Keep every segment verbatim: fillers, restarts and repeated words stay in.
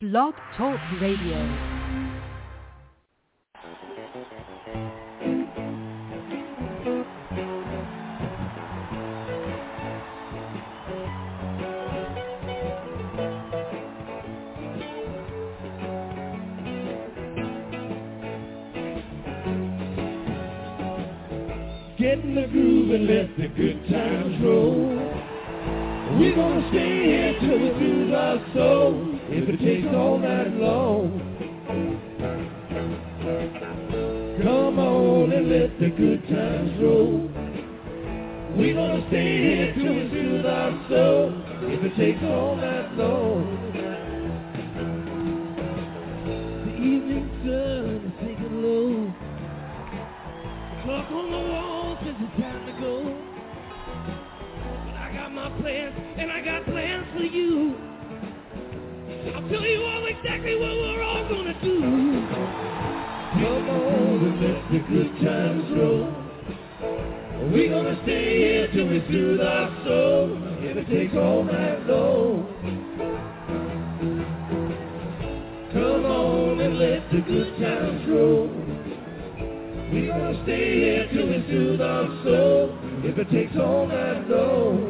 Blog Talk Radio. Get in the groove and let the good times roll. We're gonna stay here till we lose our soul, if it takes all night long. Come on and let the good times roll. We're gonna stay here till we lose our soul, if it takes all night long. The evening sun is sinking low. Clock on the wall says it's time to go. But I got my plans, and I got plans for you. I'll tell you all exactly what we're all gonna do. Come on and let the good times roll. We're gonna stay here till we soothe our soul, if it takes all night long. Come on and let the good times roll. We're gonna stay here till we soothe our soul, if it takes all night long.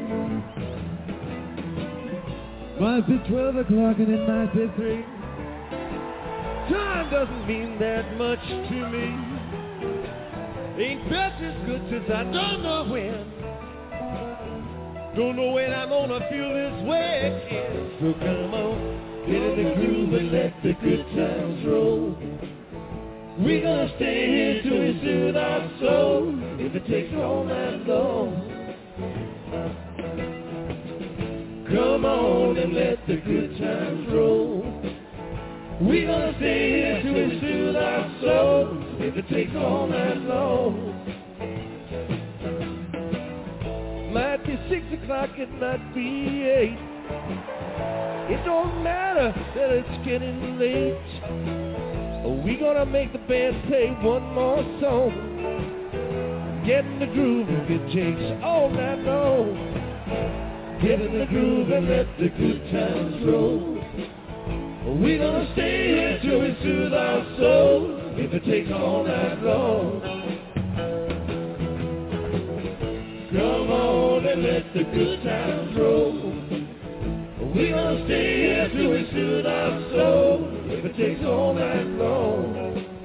Might be twelve o'clock and it might be three. Time doesn't mean that much to me. Ain't felt as good since I don't know when. Don't know when I'm gonna feel this way again. So come on, get in the groove and let the good times roll. We're gonna stay here till we soothe our soul, if it takes all night long. Come on and let the good times roll. We're gonna stay here till we soothe our soul, if it takes all night long. Might be six o'clock, it might be eight. It don't matter that it's getting late. We gonna make the band play one more song. Get in the groove if it takes all night long. Get in the groove and let the good times roll. We gonna stay here till we soothe our soul, if it takes all night long. Come on and let the good times roll. We gonna stay here till we soothe our soul, if it takes all night long.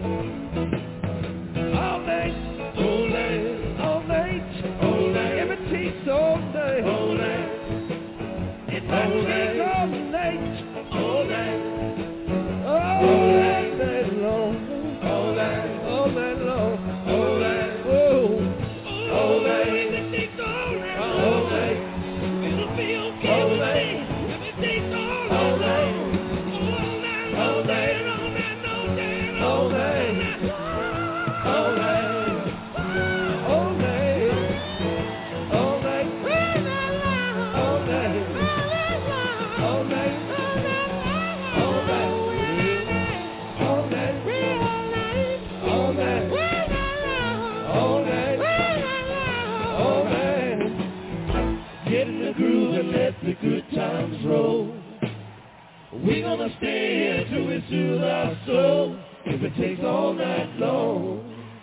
All night, all night, all night, all night. If it takes all night, all night. It might take all night, all night, all night, night long, all night, all night long, all night, whoa, all night. If it takes all night, all night. It'll be okay with me. If it takes all night, all night, all night, all night, all night, all night, all night, all night, all night, all night, all night, all night, all night, all night, all night, all night. Get in the groove and let the good times roll. We're gonna stay here till we soothe our soul, if it takes all night long.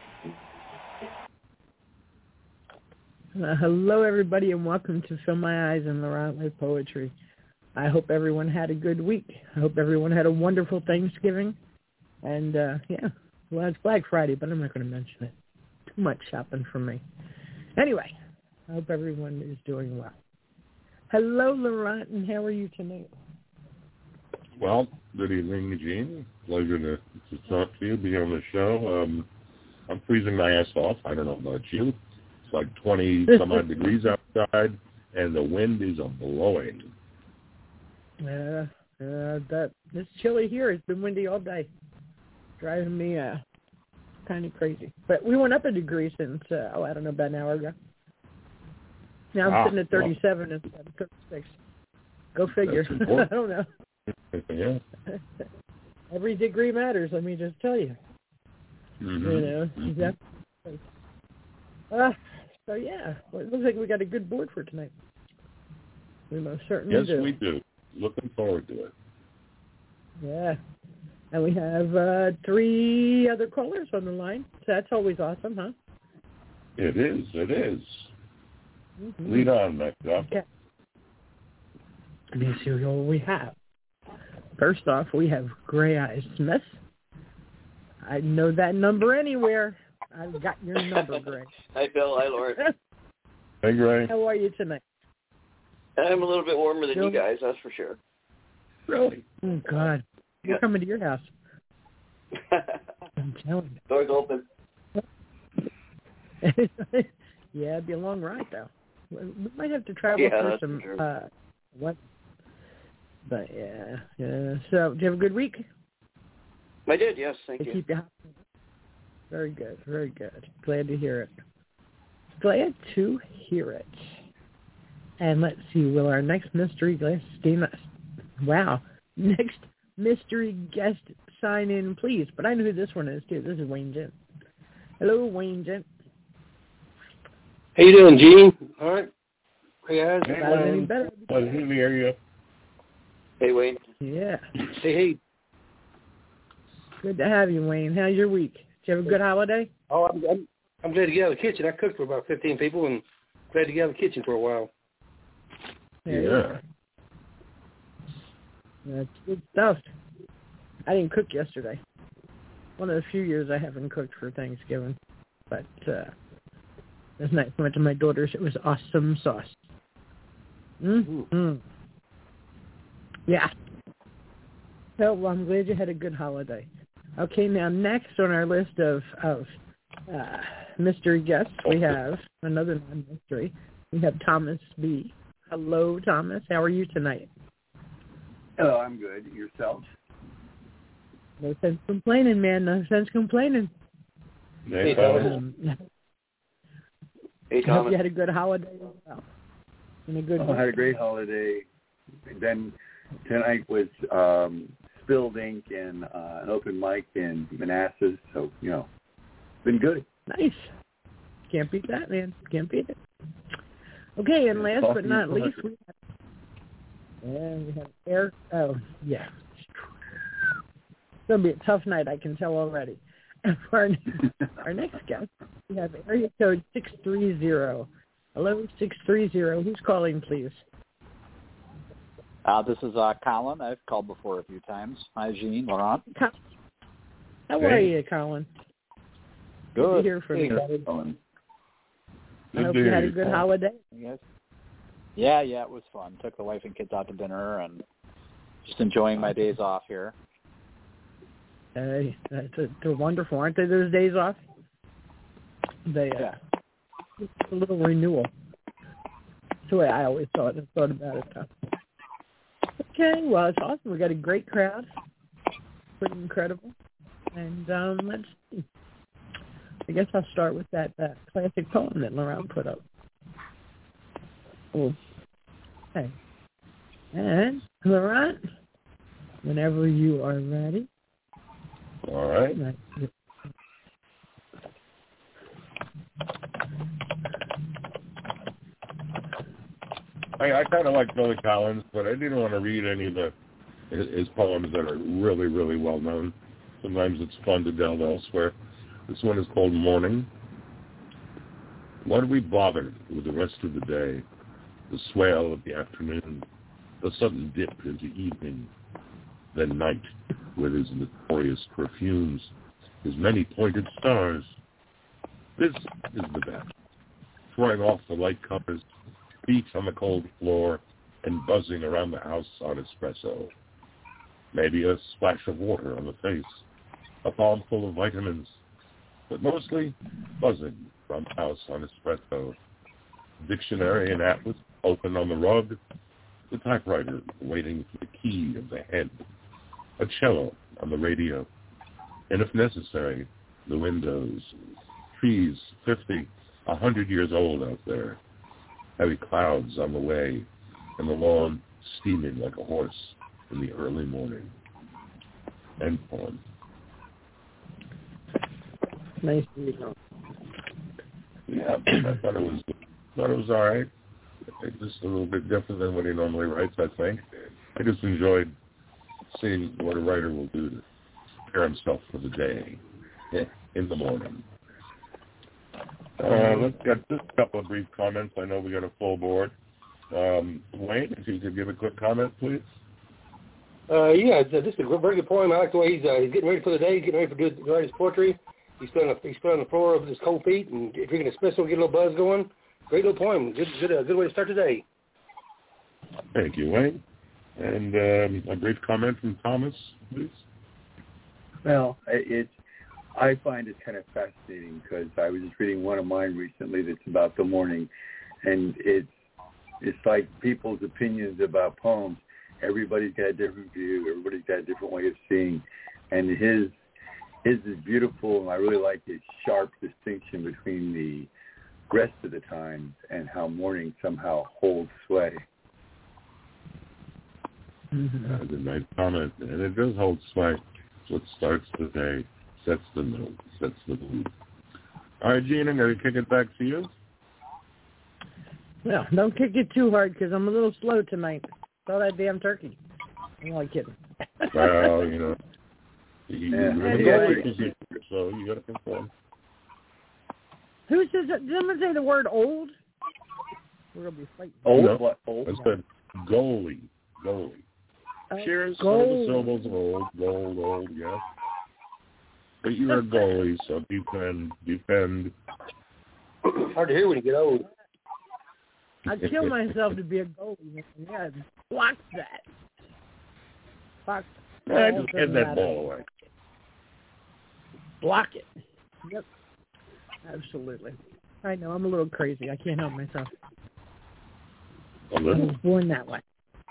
Uh, hello, everybody, and welcome to Fill My Eyes and Laurent with Poetry. I hope everyone had a good week. I hope everyone had a wonderful Thanksgiving. And, uh, yeah, well, it's Black Friday, but I'm not going to mention it. Too much shopping for me. Anyway, I hope everyone is doing well. Hello, Laurent, and how are you tonight? Well, good evening, Gene. Pleasure to, to talk to you, be on the show. Um, I'm freezing my ass off. I don't know about you. It's like twenty some odd degrees outside, and the wind is a blowing. Yeah, uh, that it's chilly here. It's been windy all day, driving me uh, kind of crazy. But we went up a degree since uh, oh, I don't know, about an hour ago. Now I'm ah, sitting at thirty-seven well, instead of thirty-six. Go figure. I don't know. Yeah. Every degree matters. Let me just tell you. Mm-hmm. You know, mm-hmm. exactly. Uh, so yeah, well, it looks like we got a good board for tonight. We most certainly yes, do. Yes, we do. Looking forward to it. Yeah. And we have uh, three other callers on the line. So that's always awesome, huh? It is. It is. Mm-hmm. Lead on, Mac. Okay. Let me see what we have. First off, we have Gray Eyes Smith. I know that number anywhere. I've got your number, Gray. Hi, Bill. Hi, Lauren. Hey, Gray. How are you tonight? I'm a little bit warmer than Bill? you guys, that's for sure. Really? Oh, God. We're Yeah. coming to your house. I'm telling you. Doors open. Yeah, it'd be a long ride, though. We might have to travel Yeah, through that's some, for sure. uh, what? But, yeah, yeah. So, did you have a good week? I did, yes, thank To you. keep you happy. Very good, very good. Glad to hear it. Glad to hear it. And let's see, will our next mystery guest, wow, next mystery guest sign in, please? But I know who this one is, too. This is Wayne Gent. Hello, Wayne Gent. How you doing, Gene? All right. Hey, guys. Hey, About any Wayne. better. Pleasure to hear you. Hey, Wayne. Yeah. Hey, hey. Good to have you, Wayne. How's your week? Did you have a good holiday? Oh, I'm, I'm, I'm glad to get out of the kitchen. I cooked for about fifteen people and glad to get out of the kitchen for a while. Yeah. That's good stuff. I didn't cook yesterday. One of the few years I haven't cooked for Thanksgiving. But uh, it was nice. I went to my daughter's. It was awesome sauce. Mm-hmm. Yeah. So, well, I'm glad you had a good holiday. Okay, now next on our list of, of uh, mystery guests, we have another non-mystery. We have Thomas B. Hello, Thomas. How are you tonight? Hello, I'm good. Yourself? No sense complaining, man. No sense complaining. Hey, Hey, Thomas. Um, Hey, I hope Thomas. you had a good holiday as well. And a good Oh, I had a great holiday. Then tonight was um, spilled ink and uh, an open mic in Manassas, so, you know, been good. Nice. Can't beat that, man. Can't beat it. Okay, and last but not least, we have, yeah, we have Eric. Oh, yeah. It's going to be a tough night, I can tell already. For our, our next guest, we have area code six three zero. Hello, six three zero. Who's calling, please? Uh, this is uh, Colin. I've called before a few times. Hi, Jean, Laurent. How Hey. are you, Colin? Good to Good. hear from you. Colin. I hope you had a good holiday. Yes. Yeah, yeah, it was fun. Took the wife and kids out to dinner and just enjoying my days off here. Hey, that's a, they're wonderful, aren't they? Those days off. They uh, Yeah. it's a little renewal. That's the way I always thought thought about it. Though. Okay, well, it's awesome. We got a great crowd. Pretty incredible. And um, let's see. I guess I'll start with that, that classic poem that Laurent put up. Oh. Okay. And Laurent, whenever you are ready. All right. I, I kind of like Billy Collins, but I didn't want to read any of the his, his poems that are really, really well known. Sometimes it's fun to delve elsewhere. This one is called Morning. Why do we bother with the rest of the day? The swale of the afternoon, the sudden dip into evening, then night with his notorious perfumes, his many pointed stars. This is the best. Throwing off the light covers, feet on the cold floor, and buzzing around the house on espresso. Maybe a splash of water on the face, a palm full of vitamins, but mostly buzzing from the house on espresso. Dictionary and atlas open on the rug, the typewriter waiting for the key of the head, a cello on the radio, and if necessary, the windows. Trees fifty, a hundred years old out there, heavy clouds on the way, and the lawn steaming like a horse in the early morning. End poem. Nice to meet you. Yeah, I thought it was thought it was all right. It's just a little bit different than what he normally writes, I think. I just enjoyed see what a writer will do to prepare himself for the day in the morning. Uh, let's get just a couple of brief comments. I know we got a full board. Um, Wayne, if you could give a quick comment, please. Uh, yeah, it's, uh, this is a very good poem. I like the way he's, uh, he's getting ready for the day, getting ready for doing write his poetry. He's still on the, he's still on the floor with his cold feet and drinking espresso, get a little buzz going. Great little poem. Good, good, uh, good way to start the day. Thank you, Wayne. And um, a brief comment from Thomas, please. Well, it's I find it kind of fascinating because I was just reading one of mine recently that's about the morning, and it's it's like people's opinions about poems. Everybody's got a different view. Everybody's got a different way of seeing, and his his is beautiful, and I really like his sharp distinction between the rest of the times and how morning somehow holds sway. Mm-hmm. That's a nice comment, and it does hold sway. It's what starts the day, sets the mood, sets the mood. All right, Gene, I'm going to kick it back to you. Well, don't kick it too hard because I'm a little slow tonight. Saw that damn turkey. I'm only kidding. Well, you know, you, yeah. you really Anyway. got to so you got to conform. Who says that? Did someone say the word old? We're going to be fighting. Old? No, What? Old? I said goalie, goalie. Uh, Cheers, some gold. of the syllables of old, gold, old, yes. But you're a goalie, so defend, defend. Hard to hear when you get old. I'd kill myself to be a goalie. Yeah, block that. Block Yeah, ball, just get doesn't that matter. ball away. Block it. Yep. Absolutely. I know, I'm a little crazy. I can't help myself. A I little. was born that way.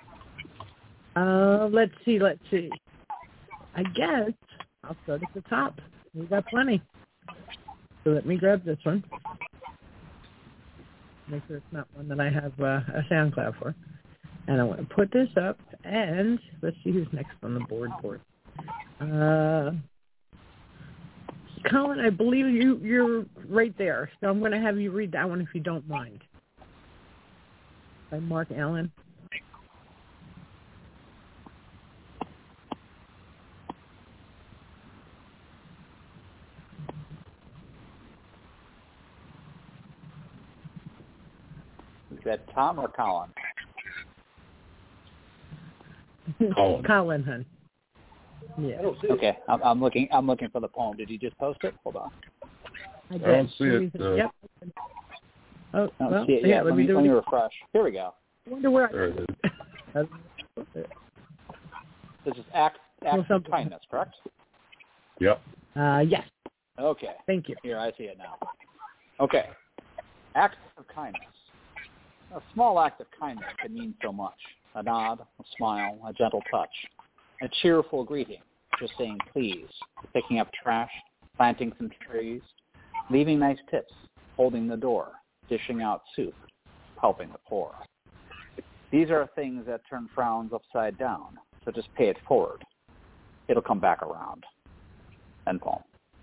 Uh, let's see, let's see. I guess I'll start at the top. We got plenty. So let me grab this one. Make sure it's not one that I have uh, a SoundCloud for. And I want to put this up, and let's see who's next on the board for it. Uh, Colin, I believe you, you're right there. So I'm going to have you read that one if you don't mind. By Mark Allen. Is that Tom or Colin? Colin. Colin, hun. Yeah. I don't see it. Okay, I'm, I'm looking. I'm looking for the poem. Did you just post it? Hold on. I, I don't see it. Uh, Yep. Oh, I don't well, see it yeah, yet. let, Let me me, do let me it. refresh. Here we go. I wonder where There it is. I... This is act, acts of something. kindness, correct? Yep. Uh, yes. Okay. Thank you. Here, I see it now. Okay. Acts of kindness. A small act of kindness can mean so much. A nod, a smile, a gentle touch, a cheerful greeting, just saying please, picking up trash, planting some trees, leaving nice tips, holding the door, dishing out soup, helping the poor. These are things that turn frowns upside down, so just pay it forward. It'll come back around. End poem.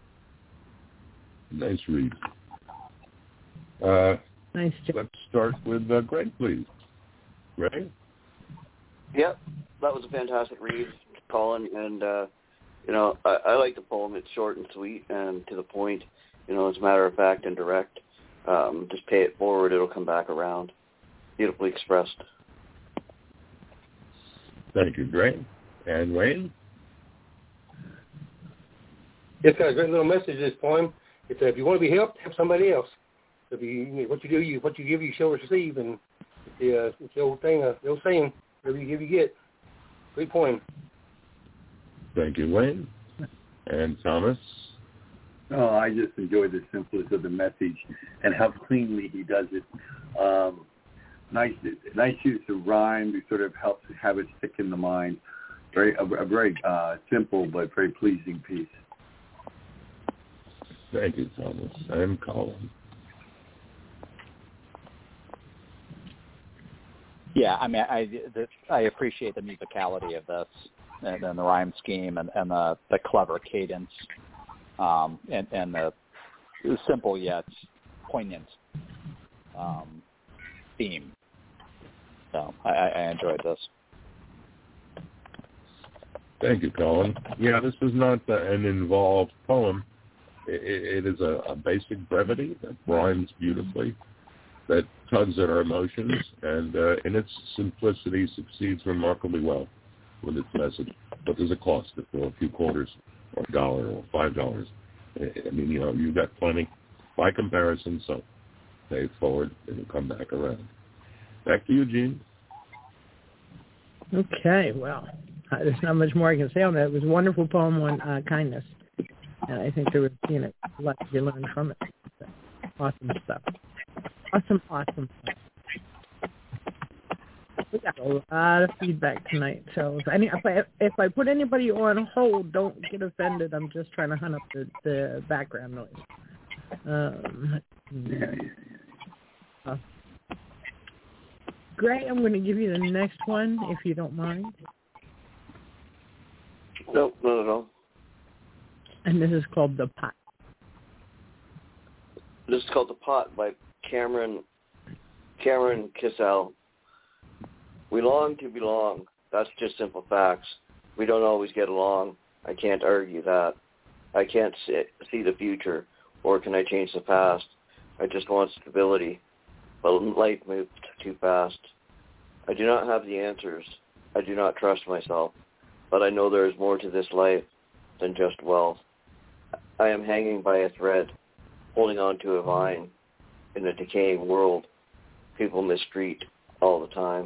Nice read. Uh, Nice job. let's start with uh, Greg, please. Greg? Yep, that was a fantastic read, Colin. And, uh, you know, I, I like the poem. It's short and sweet and to the point. You know, it's matter of fact and direct. Um, just pay it forward. It'll come back around. Beautifully expressed. Thank you, Greg. And Wayne? It's got a great little message, this poem. It's, uh, if you want to be helped, help somebody else. If you, you know, what you do, you what you give, you shall receive, and it's the, uh, it's the old thing, uh, the old saying, whatever you give, you get. Great poem. Thank you, Wayne. And Thomas? Oh, I just enjoy the simplicity of the message and how cleanly he does it. Um, nice, nice use of rhyme to sort of help have it stick in the mind. Very, a, a very uh, simple but very pleasing piece. Thank you, Thomas. And Colin? Yeah, I mean, I the, I appreciate the musicality of this, and, and the rhyme scheme, and, and the, the clever cadence, um, and, and the simple yet poignant um, theme. So I, I enjoyed this. Thank you, Colin. Yeah, this is not uh, an involved poem. It, it is a, a basic brevity that rhymes beautifully, that tugs at our emotions, and uh, in its simplicity succeeds remarkably well with its message. But there's a cost for a few quarters or a dollar or five dollars. I mean, you know, you've got plenty by comparison, so pay it forward and it'll come back around. Back to you, Gene. Okay, well, uh, there's not much more I can say on that. It was a wonderful poem on uh, kindness, and I think there was, you know, a lot to be learned from it. So, awesome stuff. Awesome, awesome stuff. We got a lot of feedback tonight, so if, any, if, I, if I put anybody on hold, don't get offended. I'm just trying to hunt up the, the background noise. Um, Yeah. uh, Gray, I'm going to give you the next one, if you don't mind. Nope, not at all. And this is called The Pot. This is called The Pot by Cameron Cameron Kissel. We long to belong. That's just simple facts. We don't always get along. I can't argue that. I can't see the future, or can I change the past? I just want stability. But life moved too fast. I do not have the answers. I do not trust myself. But I know there is more to this life than just wealth. I am hanging by a thread, holding on to a vine. In a decaying world, people mistreat all the time.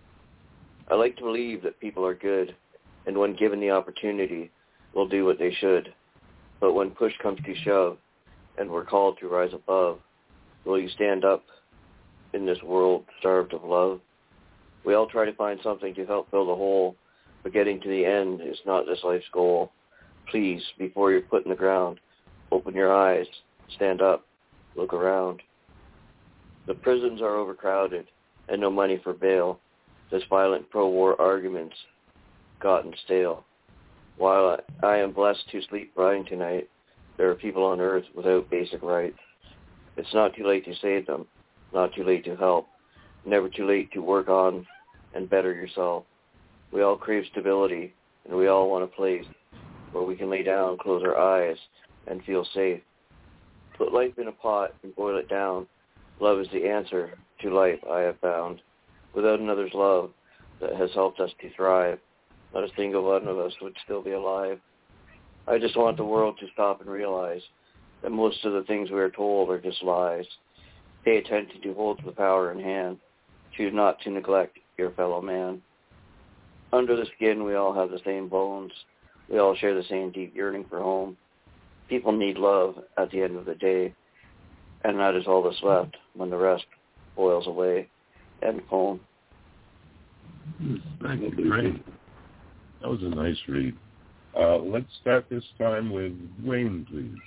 I like to believe that people are good, and when given the opportunity, will do what they should. But when push comes to shove, and we're called to rise above, will you stand up in this world starved of love? We all try to find something to help fill the hole, but getting to the end is not this life's goal. Please, before you're put in the ground, open your eyes, stand up, look around. The prisons are overcrowded, and no money for bail. This violent pro-war arguments gotten stale. While I, I am blessed to sleep fine tonight, there are people on earth without basic rights. It's not too late to save them, not too late to help, never too late to work on and better yourself. We all crave stability, and we all want a place where we can lay down, close our eyes, and feel safe. Put life in a pot and boil it down. Love is the answer to life, I have found. Without another's love that has helped us to thrive, not a single one of us would still be alive. I just want the world to stop and realize that most of the things we are told are just lies. Pay attention to hold the power in hand. Choose not to neglect your fellow man. Under the skin, we all have the same bones. We all share the same deep yearning for home. People need love at the end of the day, and that is all that's left when the rest boils away. End poem. Thank you, Ray. That was a nice read. Uh, let's start this time with Wayne, please.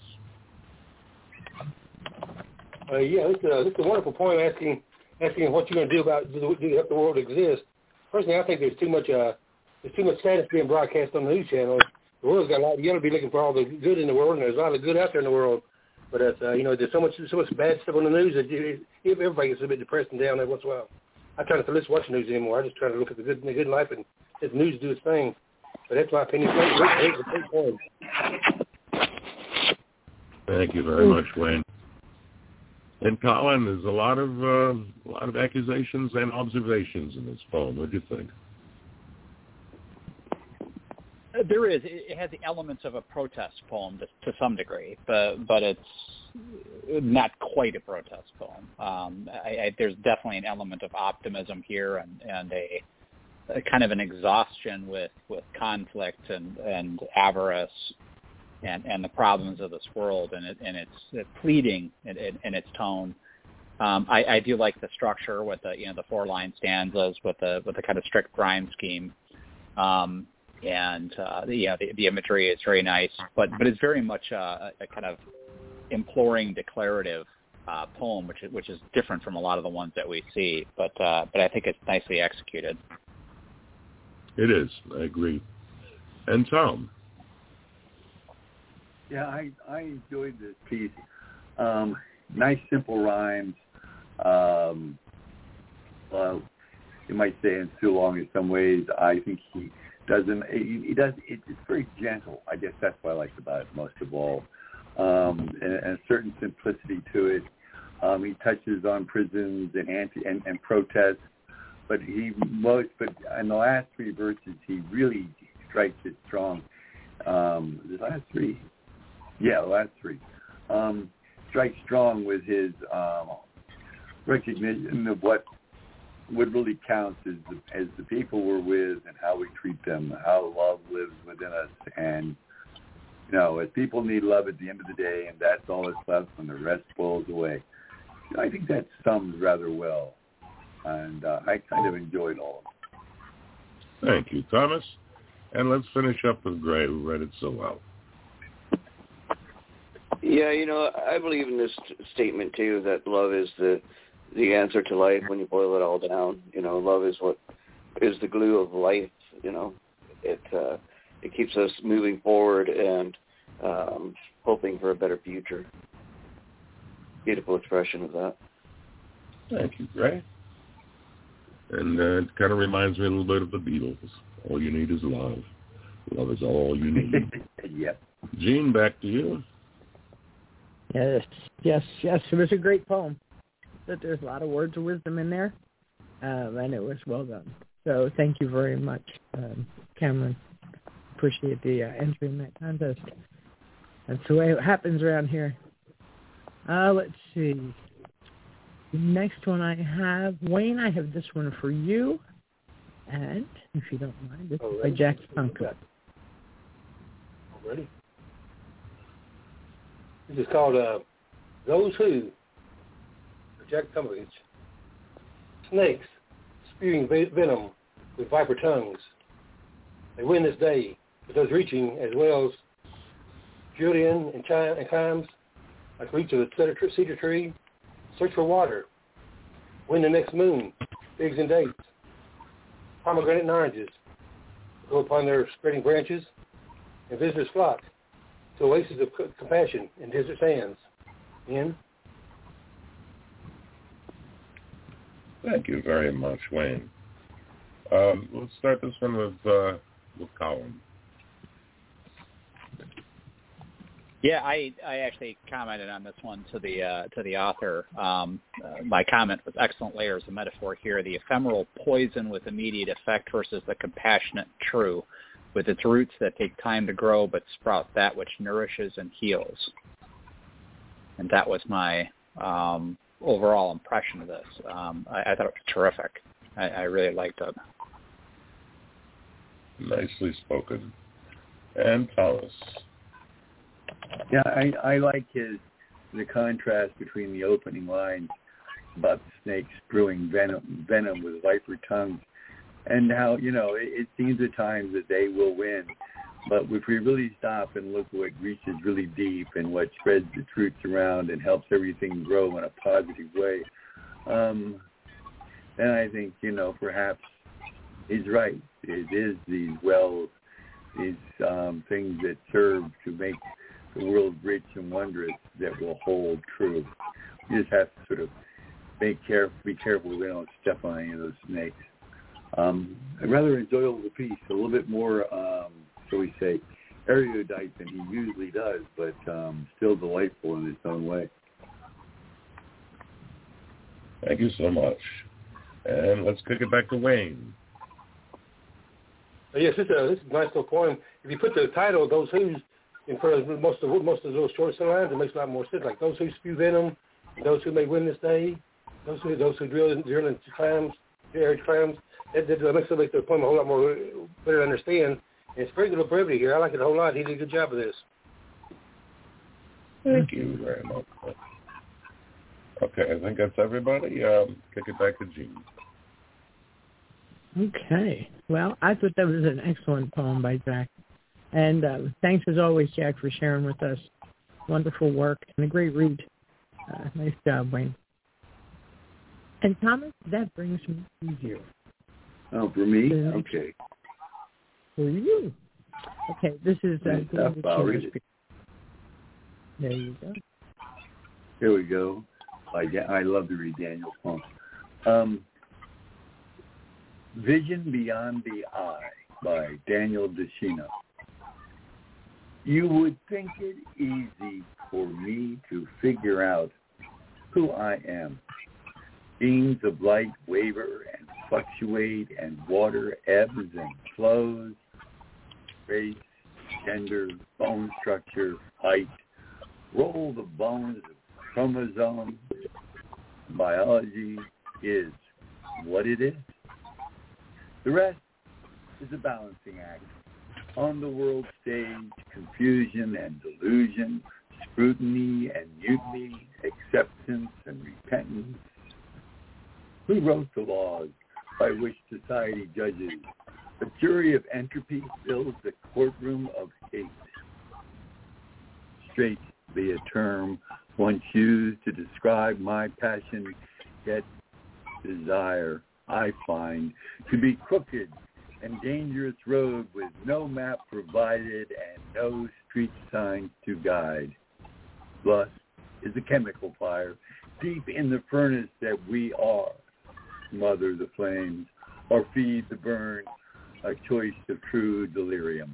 Uh, yeah, this, uh, this is a wonderful poem asking asking what you're going to do about do, do help the world exist. Personally, I think there's too much uh, there's too much sadness being broadcast on the news channels. The world's got a lot. You got to be looking for all the good in the world, and there's a lot of good out there in the world. But it's, uh, you know, there's so much so much bad stuff on the news that you, everybody gets a bit depressed and down every once in a while. I try not to listen to watch the news anymore. I just try to look at the good the good in life and let the news do its thing. But that's my opinion. Thank you very much, Wayne. And Colin, there's a lot of uh, a lot of accusations and observations in this poem. What do you think? There is. It has the elements of a protest poem to, to some degree, but but it's not quite a protest poem. Um, I, I, there's definitely an element of optimism here, and, and a, a kind of an exhaustion with, with conflict and, and avarice and, and the problems of this world, and, it, and it's it pleading in, in, in its tone. Um, I, I do like the structure with the you know the four line stanzas with the with the kind of strict rhyme scheme. Um, And uh, the, yeah, the, the imagery is very nice, but but it's very much a, a kind of imploring, declarative uh, poem, which is, which is different from a lot of the ones that we see. But uh, but I think it's nicely executed. It is. I agree. And Tom. Yeah, I I enjoyed this piece. Um, nice, simple rhymes. Um, uh, you might say it's too long in some ways. I think he doesn't he, he does it, it's very gentle. I guess that's what I liked about it most of all, um, and, and a certain simplicity to it. Um, he touches on prisons and anti and, and protests, but he most but in the last three verses he really strikes it strong. Um, the last three, yeah, the last three, um, strikes strong with his um, recognition of what what really counts is the, as the people we're with and how we treat them, how love lives within us. And, you know, if people need love at the end of the day and that's all that's left when the rest falls away, you know, I think that sums rather well. And uh, I kind of enjoyed all of it. Thank you, Thomas. And let's finish up with Gray, who read it so well. Yeah, you know, I believe in this t- statement, too, that love is the the answer to life when you boil it all down. You know, love is what is the glue of life. You know, it uh, it keeps us moving forward and um, hoping for a better future. Beautiful expression of that. Thank you, Gray. And uh, it kind of reminds me a little bit of the Beatles. All you need is love. Love is all you need. Yep. Gene, back to you. Yes, yes, yes. It was a great poem. That there's a lot of words of wisdom in there, um, and it was well done. So thank you very much, um, Cameron. Appreciate the uh, entry in that contest. That's the way it happens around here. Uh, let's see. The next one I have, Wayne, I have this one for you. And, if you don't mind, this is by Jack Funko. Ready? This is called uh, Those Who. Jack Cummings. Snakes spewing venom with viper tongues. They win this day, but those reaching as well as Julian and chimes, like reach of the cedar tree, search for water. Win the next moon, figs and dates. Pomegranate and oranges go upon their spreading branches, and visitors flock to oases of compassion in desert sands. In Thank you very much, Wayne. Um, let's start this one with uh, with Colin. Yeah, I, I actually commented on this one to the uh, to the author. Um, uh, my comment was excellent layers of metaphor here. The ephemeral poison with immediate effect versus the compassionate true, with its roots that take time to grow but sprout that which nourishes and heals. And that was my um, overall impression of this. Um, I, I thought it was terrific. I, I really liked it. Nicely spoken. And Thomas. Yeah, I, I like his the contrast between the opening lines about the snakes brewing venom, venom with viper tongues, and how, you know, it, it seems at times that they will win. But if we really stop and look what reaches really deep and what spreads its roots around and helps everything grow in a positive way, um, then I think, you know, perhaps he's right. It is these wells, these um, things that serve to make the world rich and wondrous that will hold true. You just have to sort of make care, be careful we don't step on any of those snakes. Um, a rather enjoyable piece, a little bit more, um, shall we say, erudite than he usually does, but um, still delightful in its own way. Thank you so much. And let's kick it back to Wayne. Yes, this is a, this is a nice little poem. If you put the title of Those Who's in front of most of most of those short lines, it makes a lot more sense. Like those who spew venom, those who may win this day, those who those who drill drill into clams, arid clams. That, that makes it make the poem a whole lot more better to understand. And it's very little brevity here. I like it a whole lot. He did a good job of this. Thank you very much. Okay, I think that's everybody. Um, kick it back to Gene. Okay. Well, I thought that was an excellent poem by Jack. And uh, thanks, as always, Jack, for sharing with us. Wonderful work and a great read. Uh, nice job, Wayne. And, Thomas, that brings me to you. Oh, for me? Okay. For you. Okay, this is... Uh, tough, I'll read it. There you go. Here we go. I, I love to read Daniel's poem. Um, Vision beyond the eye. by Daniel DeShino. You would think it easy for me to figure out who I am. Beams of light waver and fluctuate, and water ebbs and flows. Race, gender, bone structure, height, roll the bones of chromosomes. Biology is what it is. The rest is a balancing act. On the world stage, confusion and delusion, scrutiny and mutiny, acceptance and repentance. Who wrote the laws by which society judges? A jury of entropy fills the courtroom of hate. Straight be a term one used to describe my passion, yet desire I find to be crooked and dangerous road with no map provided and no street signs to guide. Lust is a chemical fire deep in the furnace that we are. Smother the flames or feed the burn, a choice of true delirium.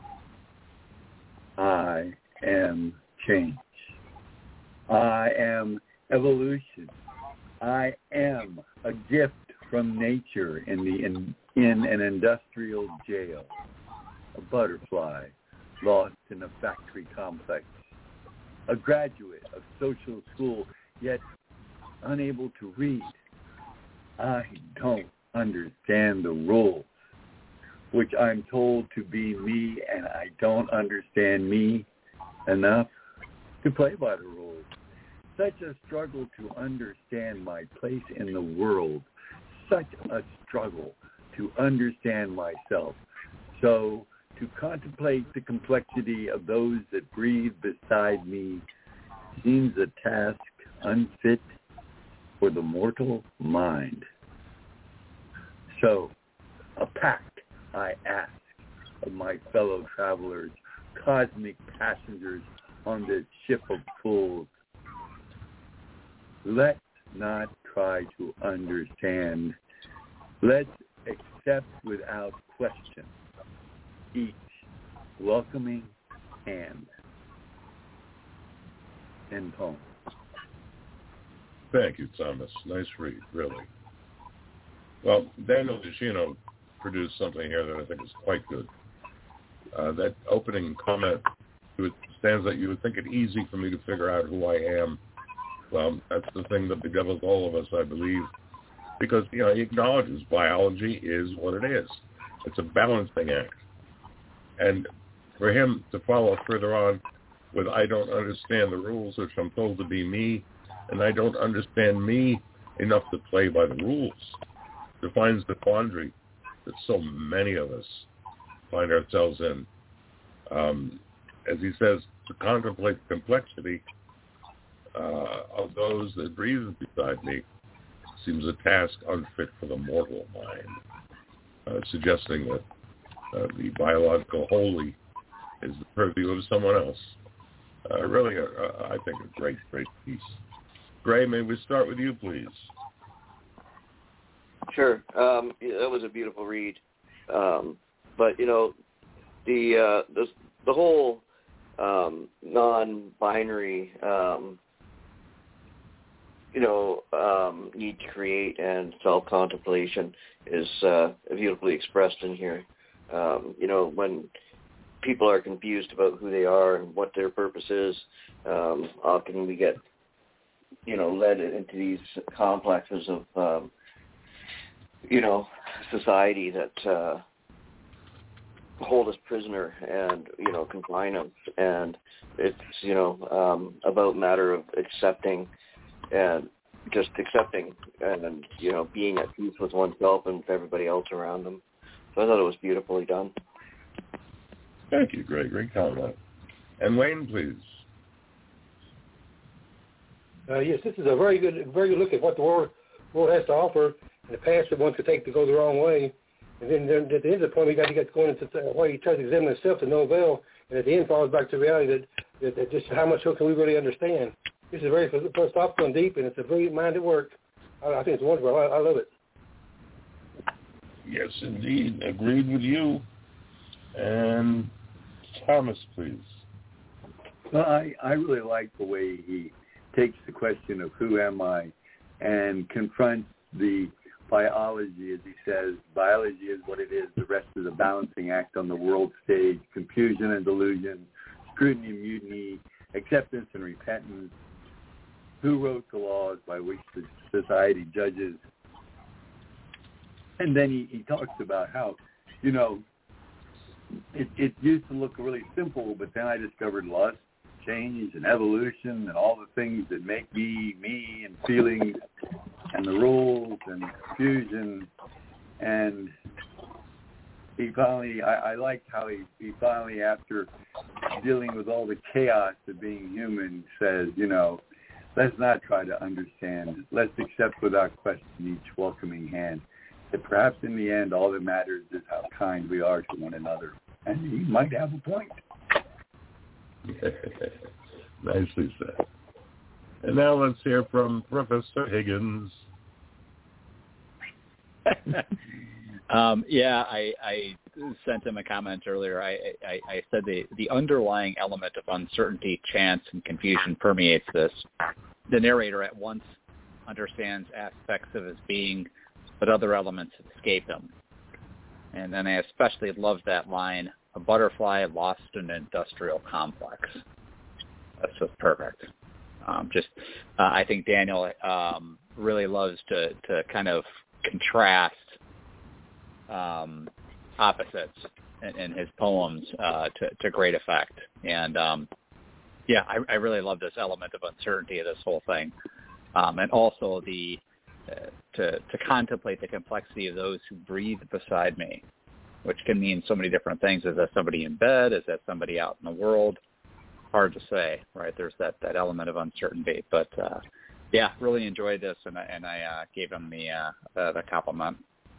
I am change. I am evolution. I am a gift from nature in the in, in an industrial jail, a butterfly lost in a factory complex, a graduate of social school yet unable to read. I don't understand the rules, which I'm told to be me, and I don't understand me enough to play by the rules. Such a struggle to understand my place in the world, such a struggle to understand myself. So to contemplate the complexity of those that breathe beside me seems a task unfit for the mortal mind. So, a pact I ask of my fellow travelers, cosmic passengers on this ship of fools. Let's not try to understand. Let's accept without question each welcoming hand. End poem. Thank you, Thomas. Nice read, really. Well, Daniel DeShino produced something here that I think is quite good. Uh, that opening comment, it stands that you would think it easy for me to figure out who I am. Well, that's the thing that bedevils all of us, I believe, because, you know, he acknowledges biology is what it is. It's a balancing act. And for him to follow further on with, I don't understand the rules, which I'm told to be me, and I don't understand me enough to play by the rules, defines the quandary that so many of us find ourselves in. Um, as he says, to contemplate the complexity uh, of those that breathe beside me seems a task unfit for the mortal mind, uh, suggesting that uh, the biological holy is the purview of someone else. Uh, really, a, a, I think, a great, great piece. Gray, may we start with you, please? Sure. Um, yeah, that was a beautiful read. Um, but, you know, the uh, the, the whole um, non-binary, um, you know, um, need to create and self-contemplation is uh, beautifully expressed in here. Um, you know, when people are confused about who they are and what their purpose is, um, often we get, you know, led into these complexes of, um, you know, society that uh, hold us prisoner and, you know, confine us. And it's, you know, um, about matter of accepting and just accepting and, you know, being at peace with oneself and with everybody else around them. So I thought it was beautifully done. Thank you, Greg. Great comment. And Wayne, please. Uh, yes, this is a very good, very good look at what the world, world has to offer. And the path that one could take to go the wrong way. And then, then at the end of the point, we got to get going into the way he tries to examine himself to no avail. And at the end, falls back to reality that, that, that just how much can we really understand. This is very philosophical and deep, and it's a brilliant mind at work. I, I think it's wonderful. I, I love it. Yes, indeed. Agreed with you. And Thomas, please. Well, I, I really like the way he takes the question of who am I and confronts the biology, as he says. Biology is what it is. The rest is a balancing act on the world stage. Confusion and delusion, scrutiny and mutiny, acceptance and repentance. Who wrote the laws by which the society judges? And then he, he talks about how, you know, it, it used to look really simple, but then I discovered lust, change, and evolution, and all the things that make me, me, and feelings, and the rules, and confusion. And he finally, I, I liked how he, he finally, after dealing with all the chaos of being human, says, you know, let's not try to understand. Let's accept without question each welcoming hand. That perhaps in the end, all that matters is how kind we are to one another. And he might have a point. Nicely said. And now let's hear from Professor Higgins. um, yeah, I, I sent him a comment earlier. I, I, I said the, the underlying element of uncertainty, chance, and confusion permeates this. The narrator at once understands aspects of his being, but other elements escape him. And then I especially loved that line, a butterfly lost in an industrial complex. That's just perfect. Um, just, uh, I think Daniel um, really loves to, to kind of contrast um, opposites in, in his poems uh, to, to great effect. And, um, yeah, I, I really love this element of uncertainty of this whole thing. Um, and also the uh, to, to contemplate the complexity of those who breathe beside me, which can mean so many different things. Is that somebody in bed? Is that somebody out in the world? Hard to say, right? There's that, that element of uncertainty. But, uh, yeah, really enjoyed this, and, and I uh, gave him the, uh, uh, the compliment.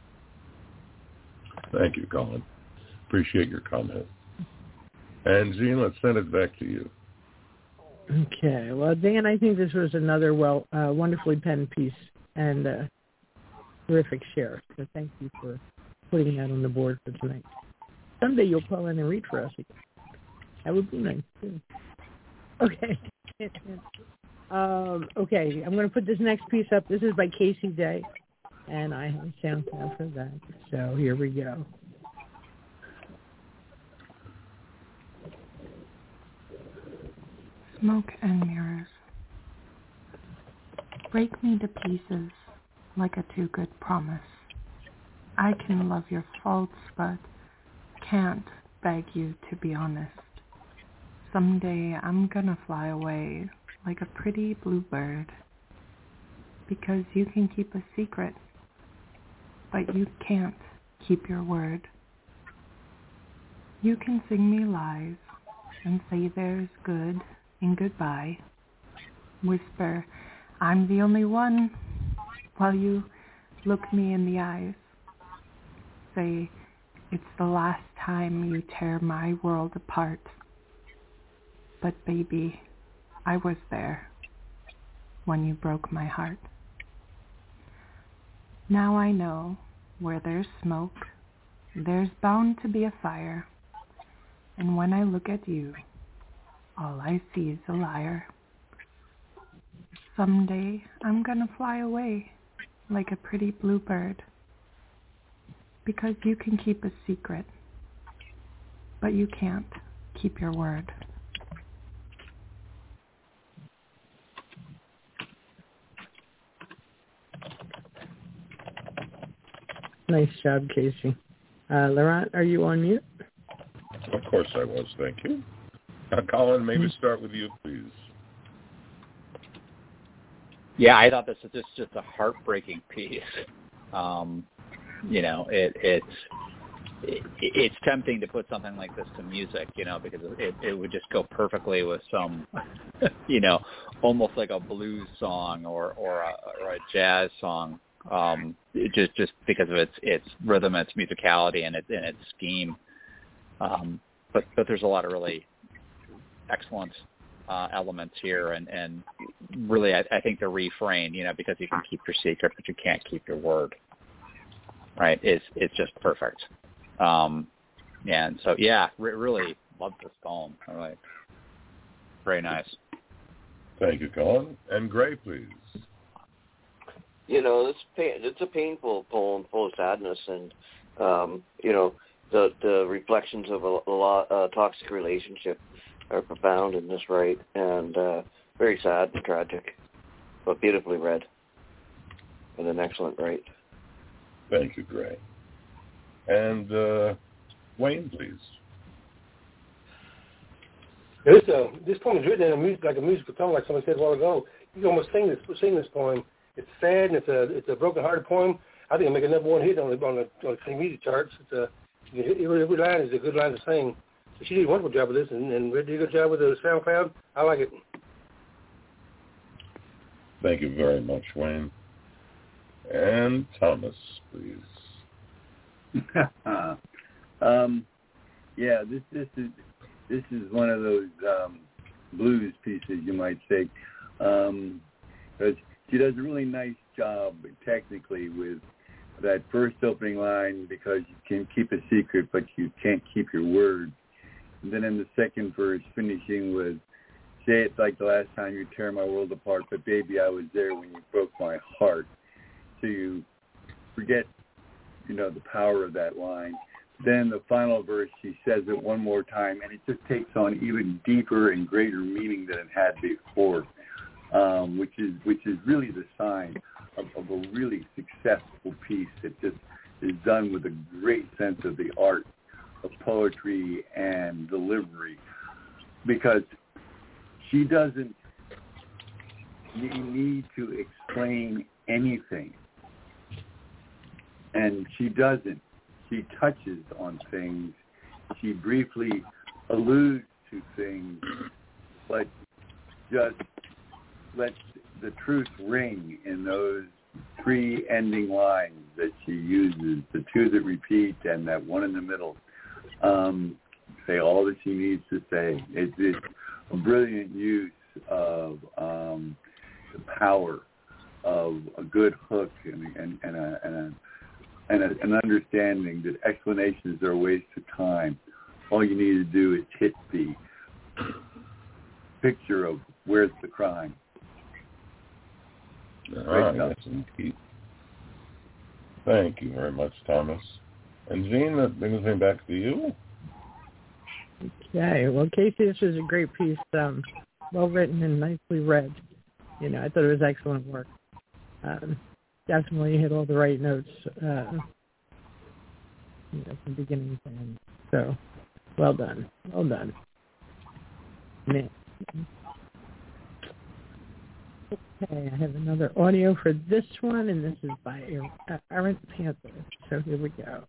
Thank you, Colin. Appreciate your comment. And, Gene, let's send it back to you. Okay. Well, Dan, I think this was another well, uh, wonderfully penned piece and uh, terrific share. So thank you for putting that on the board for tonight. Someday you'll call in and read for us again. That would be nice, too. Okay. um, okay, I'm going to put this next piece up. This is by Casey Day, and I have a sound cloud for that. So here we go. Smoke and mirrors. Break me to pieces like a too good promise. I can love your faults, but can't beg you to be honest. Someday I'm gonna fly away like a pretty bluebird, because you can keep a secret, but you can't keep your word. You can sing me lies and say there's good in goodbye. Whisper, I'm the only one, while you look me in the eyes. Say, it's the last time you tear my world apart. But baby, I was there when you broke my heart. Now I know where there's smoke, there's bound to be a fire. And when I look at you, all I see is a liar. Someday I'm gonna fly away like a pretty bluebird, because you can keep a secret, but you can't keep your word. Nice job, Casey. Uh, Laurent, are you on mute? Of course I was, thank you. Now, Colin, maybe start with you, please. Yeah, I thought this was just, just a heartbreaking piece. Um, you know, it, it's it, it's tempting to put something like this to music, you know, because it, it would just go perfectly with some, you know, almost like a blues song or or a, or a jazz song. Um, it just just because of its its rhythm, its musicality, and its and its scheme. Um, but but there's a lot of really excellent uh, elements here, and, and really I, I think the refrain, you know, because you can keep your secret, but you can't keep your word, right? Is it's just perfect. Um, Yeah, and so, yeah, re- really loved this poem. All right. Very nice. Thank you, Colin. And Gray, please. You know, it's pain, it's a painful poem full of sadness, and um, you know, the the reflections of a, a lot, uh, toxic relationship are profound in this, right? And uh, very sad and tragic, but beautifully read, and an excellent write. Thank you, Gray. And uh, Wayne, please. This uh, this poem is written in a music, like a musical tone, like someone said a while ago. You can almost sing this sing this poem. It's sad and it's a it's a broken-hearted poem. I think it'll make a number one hit on the on the, on the music charts. It's a every, every line is a good line to sing. So she did a wonderful job with this, and, and did a good job with the SoundCloud. I like it. Thank you very much, Wayne. And Thomas, please. um, yeah, this this is this is one of those um, blues pieces, you might say. Um, she does a really nice job technically with that first opening line, because you can keep a secret, but you can't keep your word. And then in the second verse, finishing with, say it like the last time you tear my world apart, but baby, I was there when you broke my heart. So you forget, you know, the power of that line. Then the final verse, she says it one more time, and it just takes on even deeper and greater meaning than it had before, um, which is which is really the sign of, of a really successful piece that just is done with a great sense of the art of poetry and delivery, because she doesn't need to explain anything. And she doesn't. She touches on things. She briefly alludes to things, but just lets the truth ring in those three ending lines that she uses, the two that repeat and that one in the middle. Um, say all that she needs to say. It, it's a brilliant use of um, the power of a good hook and, and, and, a, and, a, and a, an understanding that explanations are a waste of time. All you need to do is hit the picture of where's the crime. All right, that's indeed. Thank you very much, Thomas. And Gene, that brings me back to you. Okay, well, Casey, this was a great piece, um, well written and nicely read. You know, I thought it was excellent work. Um, definitely hit all the right notes, uh, you know, from beginning to end. So, well done, well done. Man. Okay, I have another audio for this one, and this is by Errant Panther. So here we go.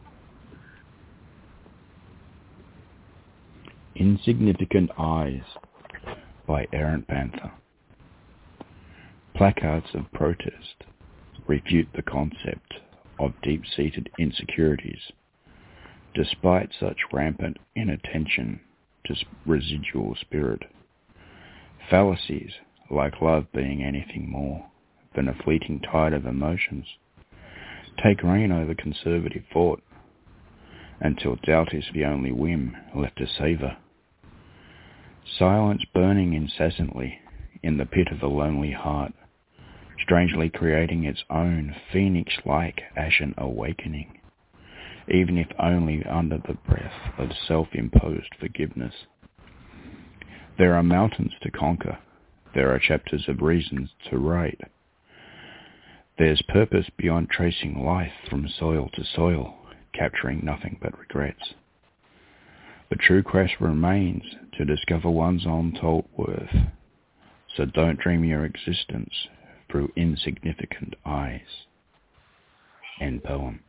Insignificant Eyes by Errant Panther. Placards of protest refute the concept of deep-seated insecurities, despite such rampant inattention to residual spirit. Fallacies, like love being anything more than a fleeting tide of emotions, take reign over conservative thought until doubt is the only whim left to savour. Silence burning incessantly in the pit of the lonely heart, strangely creating its own phoenix-like ashen awakening, even if only under the breath of self-imposed forgiveness. There are mountains to conquer. There are chapters of reasons to write. There's purpose beyond tracing life from soil to soil, capturing nothing but regrets. The true quest remains to discover one's untold worth, so don't dream your existence through insignificant eyes. End poem.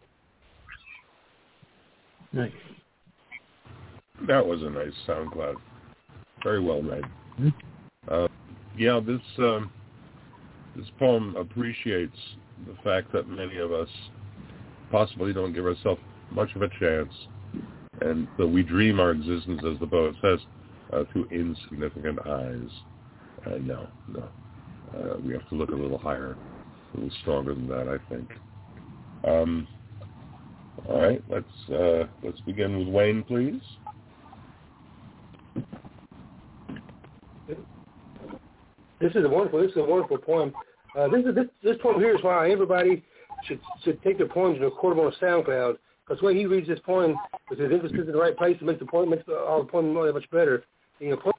Nice. That was a nice SoundCloud. Very well made. Mm-hmm. Uh, yeah, this um, this poem appreciates the fact that many of us possibly don't give ourselves much of a chance, and that we dream our existence, as the poet says, uh, through insignificant eyes. Uh, no, no. Uh, we have to look a little higher, a little stronger than that, I think. Um, All right, let's uh, let's begin with Wayne, please. This is a wonderful. This is a wonderful poem. Uh, this is this this poem here is why everybody should should take their poems and record them on SoundCloud. Because the way he reads this poem, with his emphasis in the right place, it makes the poem makes the, all the poem really much better. You know,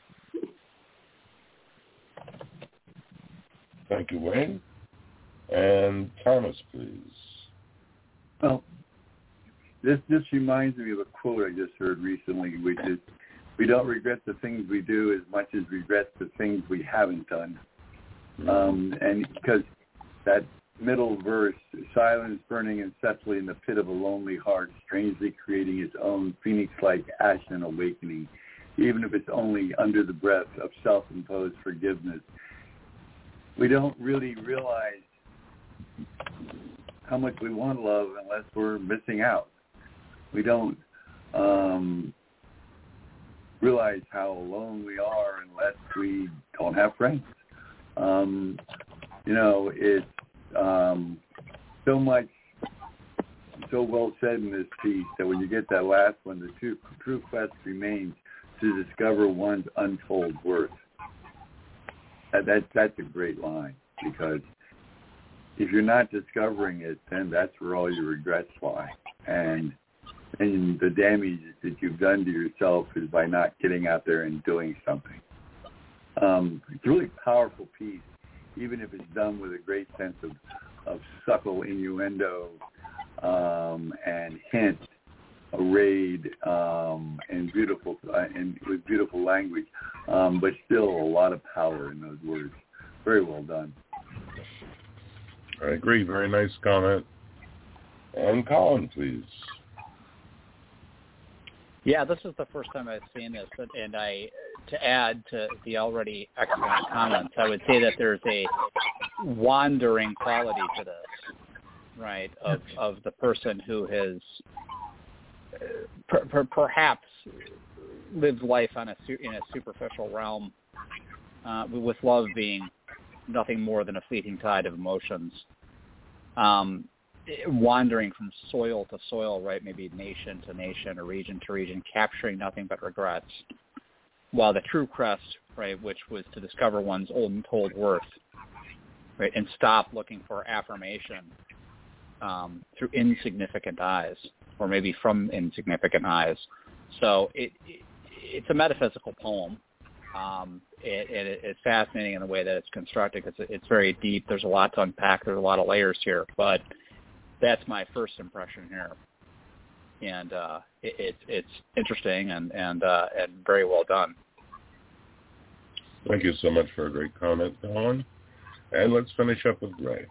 Thank you, Wayne. And Thomas, please. Well, this this reminds me of a quote I just heard recently, which is, "We don't regret the things we do as much as regret the things we haven't done." Um, and because that middle verse, silence burning incessantly in the pit of a lonely heart, strangely creating its own phoenix-like ash and awakening, even if it's only under the breath of self-imposed forgiveness. We don't really realize how much we want love unless we're missing out. We don't um, realize how alone we are unless we don't have friends. Um, you know, it's um, so much, so well said in this piece that when you get that last one, the true, true quest remains to discover one's untold worth. That, that that's a great line, because if you're not discovering it, then that's where all your regrets lie. And and the damage that you've done to yourself is by not getting out there and doing something. Um, it's a really powerful piece, even if it's done with a great sense of, of subtle innuendo um, and hint arrayed um, and beautiful uh, and with beautiful language, um, but still a lot of power in those words. Very well done. I agree. Very nice comment. And Colin, please. Yeah, this is the first time I've seen this, and I, to add to the already excellent comments, I would say that there's a wandering quality to this, right, of of the person who has per, per, perhaps lived life on a in a superficial realm, uh, with love being nothing more than a fleeting tide of emotions. Um, wandering from soil to soil, right, maybe nation to nation or region to region, capturing nothing but regrets. While the true quest, right, which was to discover one's old and told worth, right, and stop looking for affirmation um, through insignificant eyes, or maybe from insignificant eyes. So it, it it's a metaphysical poem. Um, it, it, it's fascinating in the way that it's constructed, because it's very deep. There's a lot to unpack. There's a lot of layers here, but that's my first impression here, and uh, it, it, it's interesting and and uh, and very well done. Thank you so much for a great comment, Colin. And let's finish up with Ray.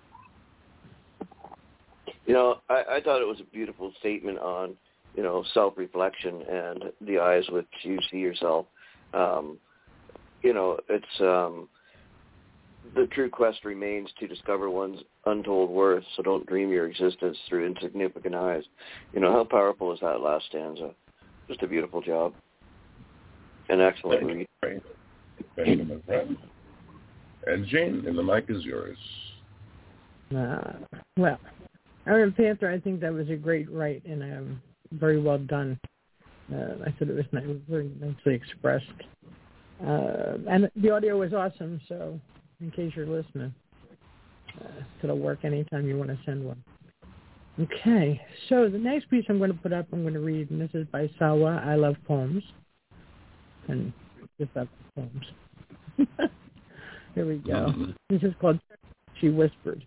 You know, I, I thought it was a beautiful statement on, you know, self-reflection and the eyes which you see yourself. Um, you know, it's um, the true quest remains to discover one's untold worth, so don't dream your existence through insignificant eyes. You know, how powerful is that last stanza? Just a beautiful job. An excellent read. Thank you, my friend. And Jane, and the mic is yours. Uh, well, Iron Panther, I think that was a great write and um, very well done. Uh, I thought it was nice, very nicely expressed. Uh, and the audio was awesome, so in case you're listening, uh, it'll work anytime you want to send one. Okay, so the next piece I'm going to put up, I'm going to read, and this is by Sawa, I Love Poems. And just love poems. Here we go. Mm-hmm. This is called She Whispered.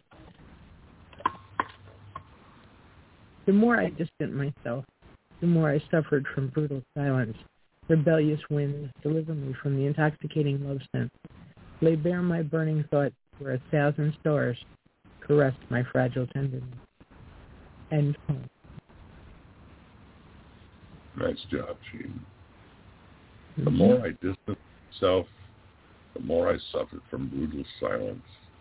The more I distanced myself, the more I suffered from brutal silence. Rebellious winds, deliver me from the intoxicating love scent. Lay bare my burning thoughts where a thousand stars caressed my fragile tenderness. End poem. Nice job, Gene. The mm-hmm. more I distanced myself, the more I suffered from brutal silence.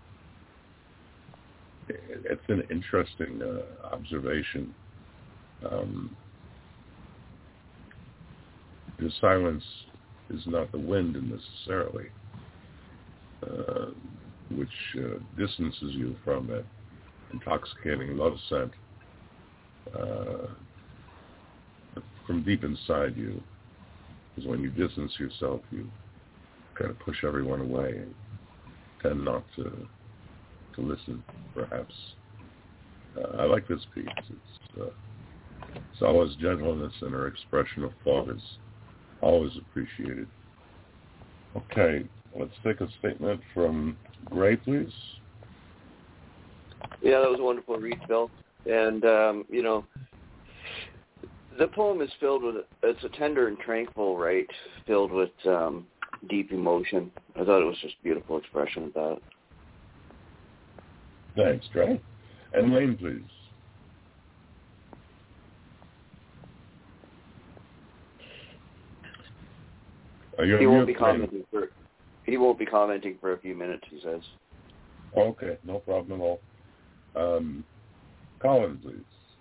It's an interesting uh, observation. Um, the silence is not the wind necessarily, uh, which uh, distances you from that intoxicating love scent. uh, from deep inside you. Because when you distance yourself, you kind of push everyone away and tend not to to listen, perhaps. Uh, I like this piece. It's uh, Sala's gentleness and her expression of thought is always appreciated. Okay, let's take a statement from Gray, please. Yeah, that was a wonderful read, Phil. And, um, you know, the poem is filled with, it's a tender and tranquil, right, filled with um, deep emotion. I thought it was just a beautiful expression of that. Thanks, Trey. And Lane, please. Are you he won't be Lane? commenting for he won't be commenting for a few minutes, he says. Okay, no problem at all. Um, Colin, please.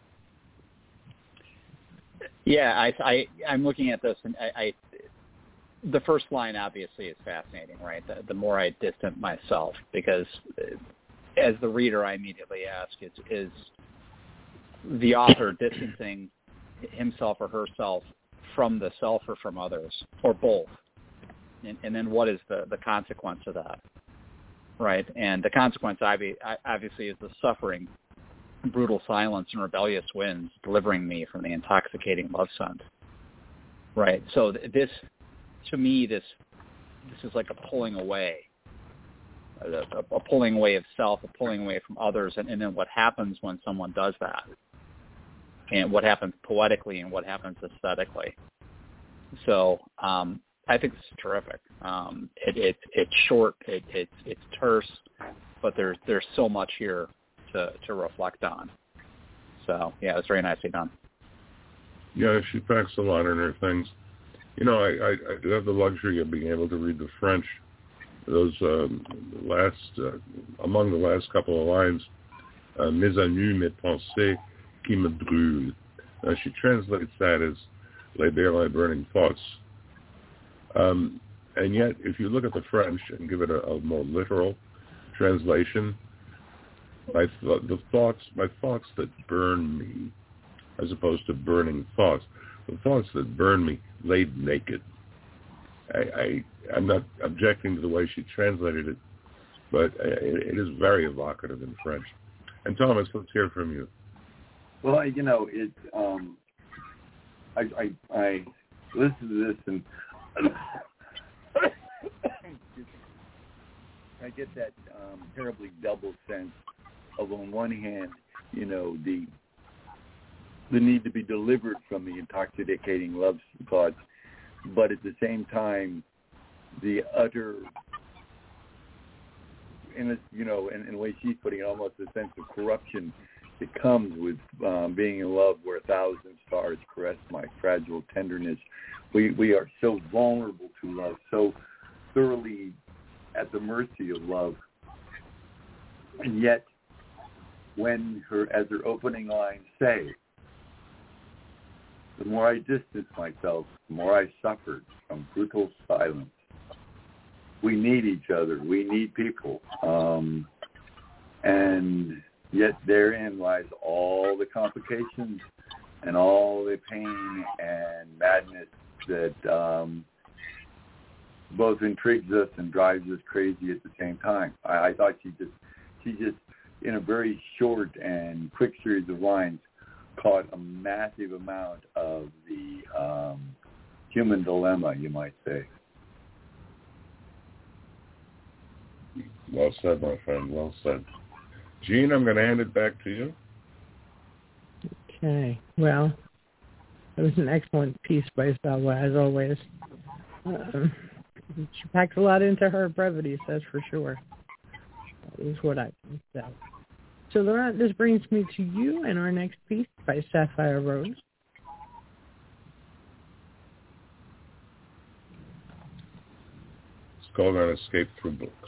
Yeah, I, I, I'm looking at this, and I, I, the first line obviously is fascinating, right? The, the more I distance myself, because as the reader, I immediately ask, is, is the author distancing himself or herself from the self or from others, or both? And, and then what is the, the consequence of that, right? And the consequence obviously is the suffering, brutal silence, and rebellious winds delivering me from the intoxicating love scent, right? So this, to me, this this is like a pulling away, a, a pulling away of self, a pulling away from others, and, and then what happens when someone does that, and what happens poetically and what happens aesthetically. So um, I think this is terrific. Um, it, it, it's short, it, it's it's terse, but there's there's so much here to, to reflect on. So yeah, it's very nicely done. Yeah, she packs a lot in her things. You know, I, I, I do have the luxury of being able to read the French. Those um, last, uh, among the last couple of lines, uh, mes ennuis, mes pensées qui me brûlent. Now, she translates that as les bare, les burning thoughts. Um, and yet, if you look at the French and give it a, a more literal translation, my th- the thoughts, my thoughts that burn me, as opposed to burning thoughts, the thoughts that burn me laid naked. I, I, I'm not objecting to the way she translated it, but it, it is very evocative in French. And Thomas, let's hear from you. Well, you know, it. Um, I, I I listen to this and I get that um, terribly double sense of, on one hand, you know, the the need to be delivered from the intoxicating love thoughts, but at the same time, the utter, in a, you know, in, in the way she's putting it, almost a sense of corruption that comes with um, being in love, where a thousand stars caress my fragile tenderness. We we are so vulnerable to love, so thoroughly at the mercy of love, and yet, when her, as her opening lines say, the more I distance myself, the more I suffered from brutal silence. We need each other. We need people. Um, and yet therein lies all the complications and all the pain and madness that um, both intrigues us and drives us crazy at the same time. I, I thought she just, she just, in a very short and quick series of lines, caught a massive amount of the um, human dilemma, you might say. Well said, my friend. Well said. Gene, I'm going to hand it back to you. Okay. Well, it was an excellent piece by Salwa, as always. Um, she packs a lot into her brevity, that's for sure. That is what I can say. So, Laurent, this brings me to you and our next piece by Sapphire Rose. It's called An Escape Through Books.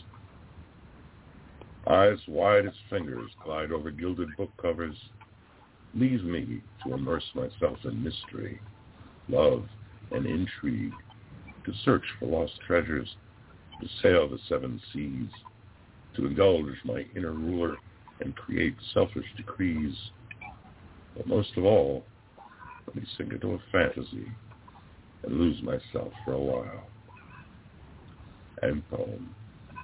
Eyes wide as fingers glide over gilded book covers, leave me to immerse myself in mystery, love, and intrigue, to search for lost treasures, to sail the seven seas, to indulge my inner ruler and create selfish decrees. But most of all, let me sink into a fantasy and lose myself for a while. End poem.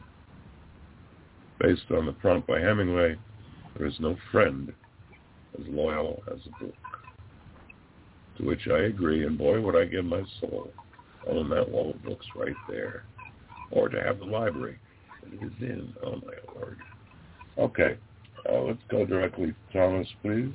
Based on the prompt by Hemingway, there is no friend as loyal as a book. To which I agree, and boy, would I give my soul to own that wall of books right there, or to have the library that it is in. Oh, my Lord. Okay, uh, let's go directly to Thomas, please.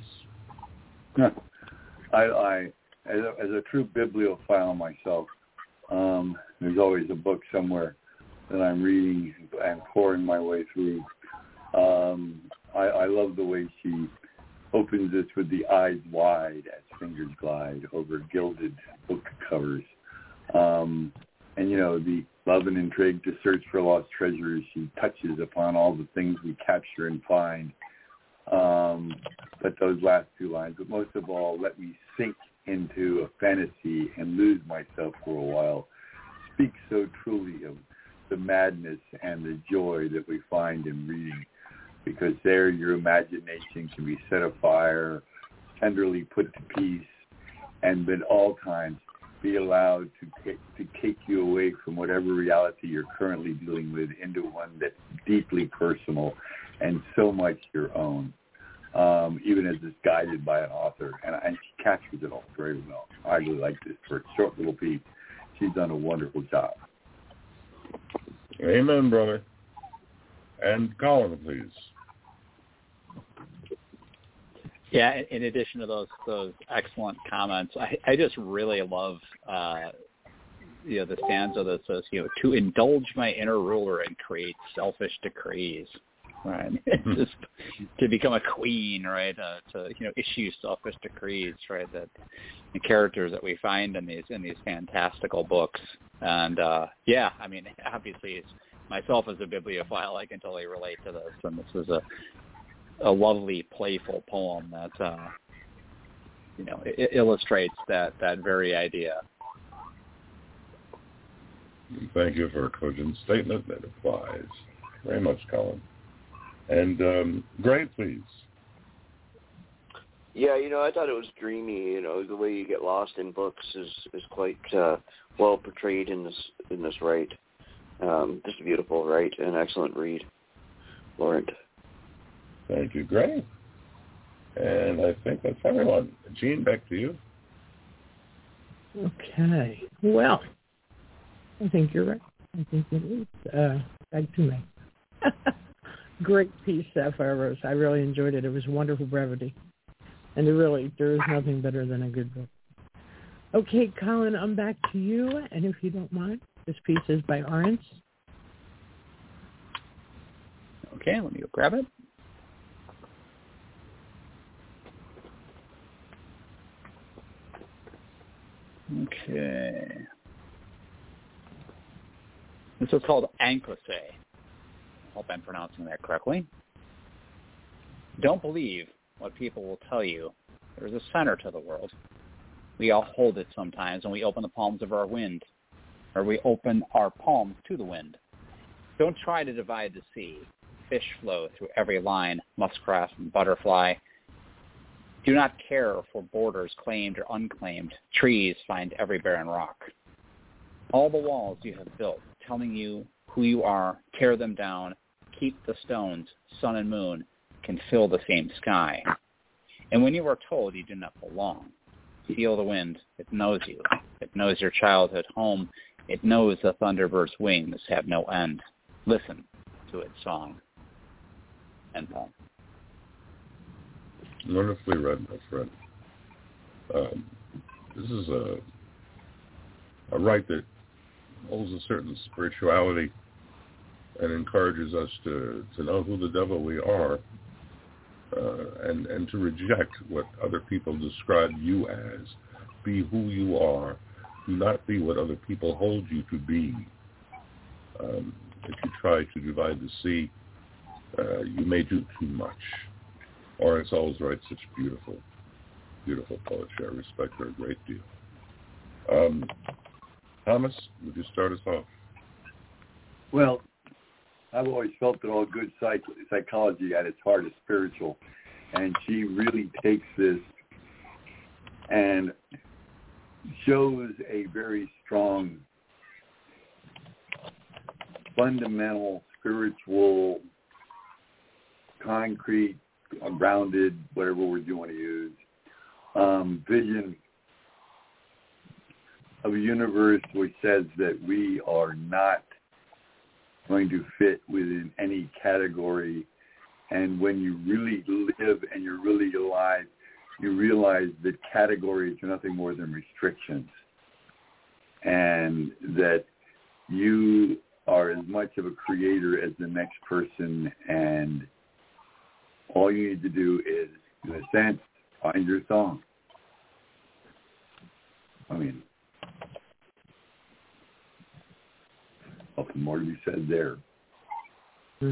I, I as, a, as a true bibliophile myself, um, there's always a book somewhere that I'm reading and pouring my way through. Um, I, I love the way she opens this with the eyes wide as fingers glide over gilded book covers. Um, and, you know, the love and intrigue to search for lost treasures. She touches upon all the things we capture and find. Um, but those last two lines, but most of all, let me sink into a fantasy and lose myself for a while, speak so truly of the madness and the joy that we find in reading, because there your imagination can be set afire, tenderly put to peace, and at all times be allowed to take, to take you away from whatever reality you're currently dealing with into one that's deeply personal and so much your own, um, even as it's guided by an author. And, and she captures it all very well. I really like this for a short little piece. She's done a wonderful job. Amen, brother. And Colin, please. Yeah, in addition to those those excellent comments, I, I just really love uh, you know the stanza that says, you know, to indulge my inner ruler and create selfish decrees, right? Just to become a queen, right? Uh, to you know issue selfish decrees, right? That the characters that we find in these in these fantastical books, and uh, yeah, I mean, obviously, it's, myself as a bibliophile, I can totally relate to this, and this is a a lovely, playful poem that, uh, you know, it illustrates that, that very idea. Thank you for a cogent statement that applies. Very much, Colin. And um, Gray, please. Yeah, you know, I thought it was dreamy. You know, the way you get lost in books is is quite uh, well portrayed in this in this right. Um, just a beautiful right, an excellent read, Laurent. Thank you, Gray. And I think that's everyone. Gene, back to you. Okay. Well, I think you're right. I think it is. Uh, back to me. Great piece, Sapphire Rose. I really enjoyed it. It was wonderful brevity. And there really, there is nothing better than a good book. Okay, Colin, I'm back to you. And if you don't mind, this piece is by Arntz. Okay, let me go grab it. Okay. This is called Anklase. I hope I'm pronouncing that correctly. Don't believe what people will tell you. There's a center to the world. We all hold it sometimes when we open the palms of our wind, or we open our palms to the wind. Don't try to divide the sea. Fish flow through every line, muskrat and butterfly. Do not care for borders claimed or unclaimed. Trees find every barren rock. All the walls you have built, telling you who you are, tear them down. Keep the stones, sun and moon, can fill the same sky. And when you are told you do not belong, feel the wind. It knows you. It knows your childhood home. It knows the thunderbird's wings have no end. Listen to its song. End poem. Wonderfully read, my friend. Um, this is a a right that holds a certain spirituality and encourages us to, to know who the devil we are, uh, and, and to reject what other people describe you as. Be who you are. Do not be what other people hold you to be. Um, if you try to divide the sea, uh, you may do too much. Arntz always writes such beautiful, beautiful poetry. I respect her a great deal. Um, Thomas, would you start us off? Well, I've always felt that all good psych- psychology at its heart is spiritual, and she really takes this and shows a very strong, fundamental, spiritual, concrete, grounded, whatever word you want to use, um, vision of a universe which says that we are not going to fit within any category. And when you really live and you're really alive, you realize that categories are nothing more than restrictions, and that you are as much of a creator as the next person, and all you need to do is, in a sense, find your song. I mean, nothing more to be said there. Hmm.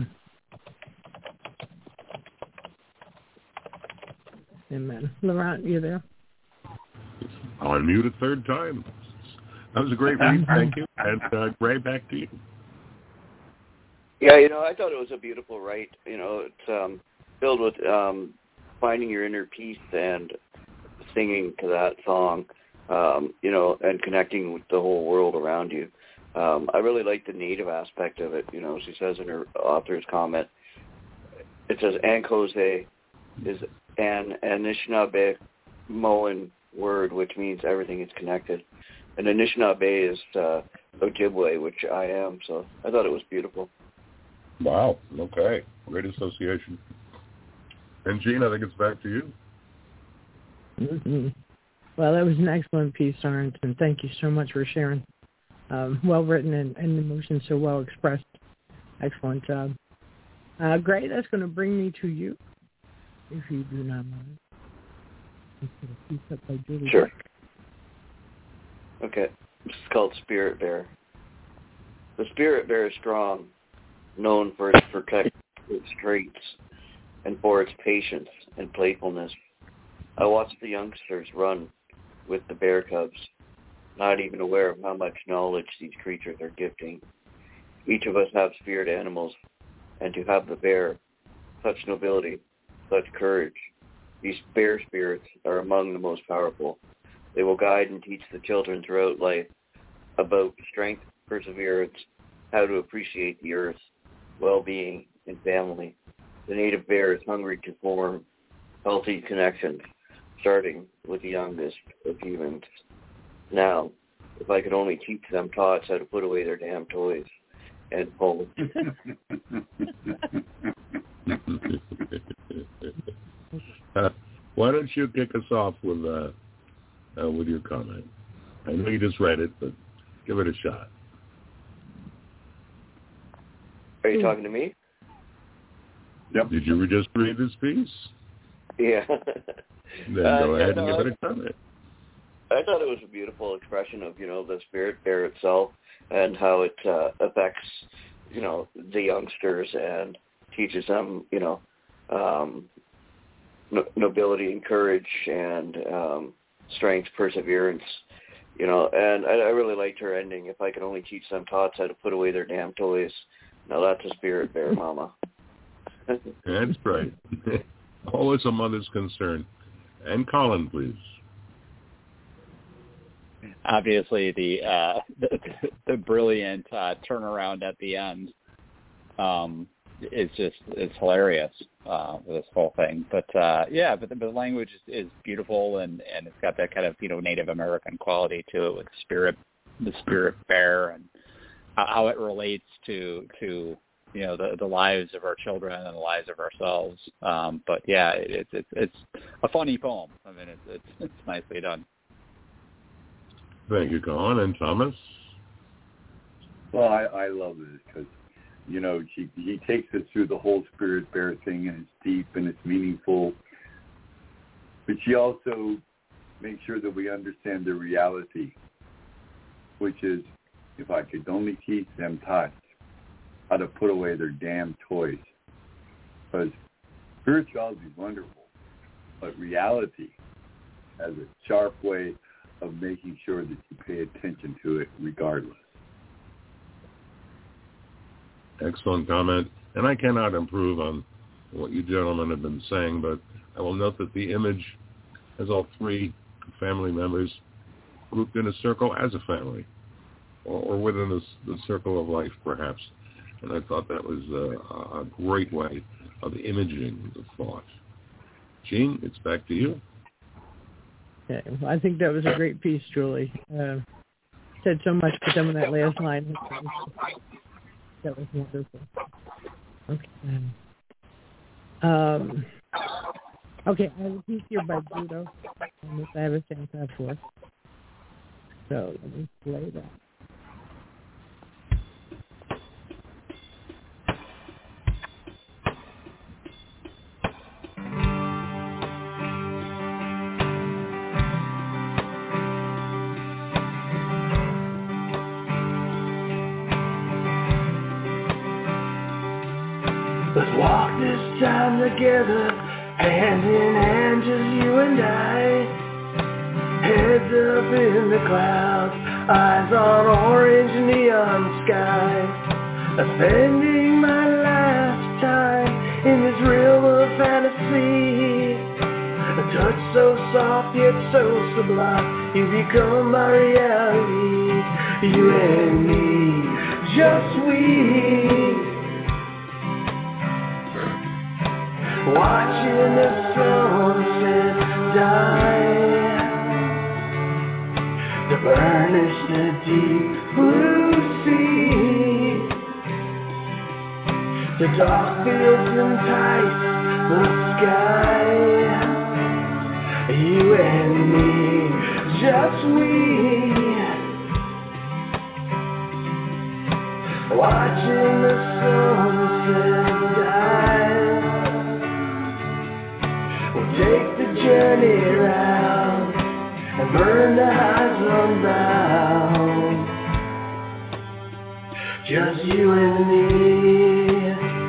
Amen. Laurent, you there? On mute a third time. That was a great read. Thank you. And uh, Gray, back to you. Yeah, you know, I thought it was a beautiful write. You know, it's um, filled with um, finding your inner peace and singing to that song, um, you know, and connecting with the whole world around you. Um, I really like the native aspect of it. You know, she says in her author's comment, it says Ankose is an Anishinaabe Moan word, which means everything is connected. And Anishinaabe is uh, Ojibwe, which I am. So I thought it was beautiful. Wow. Okay. Great association. And Gene, I think it's back to you. Mm-hmm. Well, that was an excellent piece, Arrington. Thank you so much for sharing. Um, well written and, and emotions so well expressed. Excellent job. Uh, Gray, that's going to bring me to you, if you do not mind. A piece up by Julie Sure. Buck. Okay. It's called Spirit Bear. The Spirit Bear is strong, known for its protective traits and for its patience and playfulness. I watched the youngsters run with the bear cubs, not even aware of how much knowledge these creatures are gifting. Each of us have spirit animals, and to have the bear, such nobility, such courage, these bear spirits are among the most powerful. They will guide and teach the children throughout life about strength, perseverance, how to appreciate the earth, well-being, and family. The native bear is hungry to form healthy connections, starting with the youngest of humans. Now, if I could only teach them tots how to put away their damn toys and poem. uh, why don't you kick us off with uh, uh, with your comment? I know you just read it, but give it a shot. Are you talking to me? Yep. Did you just read this piece? Yeah. Then uh, go yeah, ahead no, and give I, it a comment. I thought it was a beautiful expression of, you know, the spirit bear itself and how it uh, affects, you know, the youngsters and teaches them, you know, um, no- nobility and courage and um, strength, perseverance, you know, and I, I really liked her ending. If I could only teach them tots how to put away their damn toys. Now that's a spirit bear, mama. That's right. Always a mother's concern. And Colin, please. Obviously, the uh, the, the brilliant uh, turnaround at the end um, is just it's hilarious uh, with this whole thing. But uh, yeah, but the, the language is, is beautiful, and, and it's got that kind of you know Native American quality to it with the spirit, the spirit bear, and how it relates to to you know the the lives of our children and the lives of ourselves. Um, but yeah, it's it, it's it's a funny poem. I mean, it's it's, it's nicely done. Thank you, Colin. And Thomas? Well, I, I love this because, you know, she, he takes us through the whole spirit bear thing, and it's deep and it's meaningful. But she also makes sure that we understand the reality, which is, if I could only teach them tots how to put away their damn toys. Because spirituality is wonderful, but reality has a sharp way of making sure that you pay attention to it regardless. Excellent comment. And I cannot improve on what you gentlemen have been saying, but I will note that the image has all three family members grouped in a circle as a family, or, or within the, the circle of life, perhaps. And I thought that was a, a great way of imaging the thought. Gene, it's back to you. Yeah, well, I think that was a great piece, Julie. Uh, said so much, but then with that last line, that was wonderful. Okay. Um, okay, I have a piece here by Budo, and this I have a stanza for. So let me play that. Let's walk this time together, hand in hand, just you and I. Heads up in the clouds, eyes on orange neon skies. Spending my lifetime in this realm of fantasy. A touch so soft yet so sublime, you become my reality. You and me, just we. Watching the sunset die to burnish the deep blue sea. The dark fields entice the sky. You and me, just we. Watching the sunset die. We'll take the journey round and burn the highs unbound. Just you and me.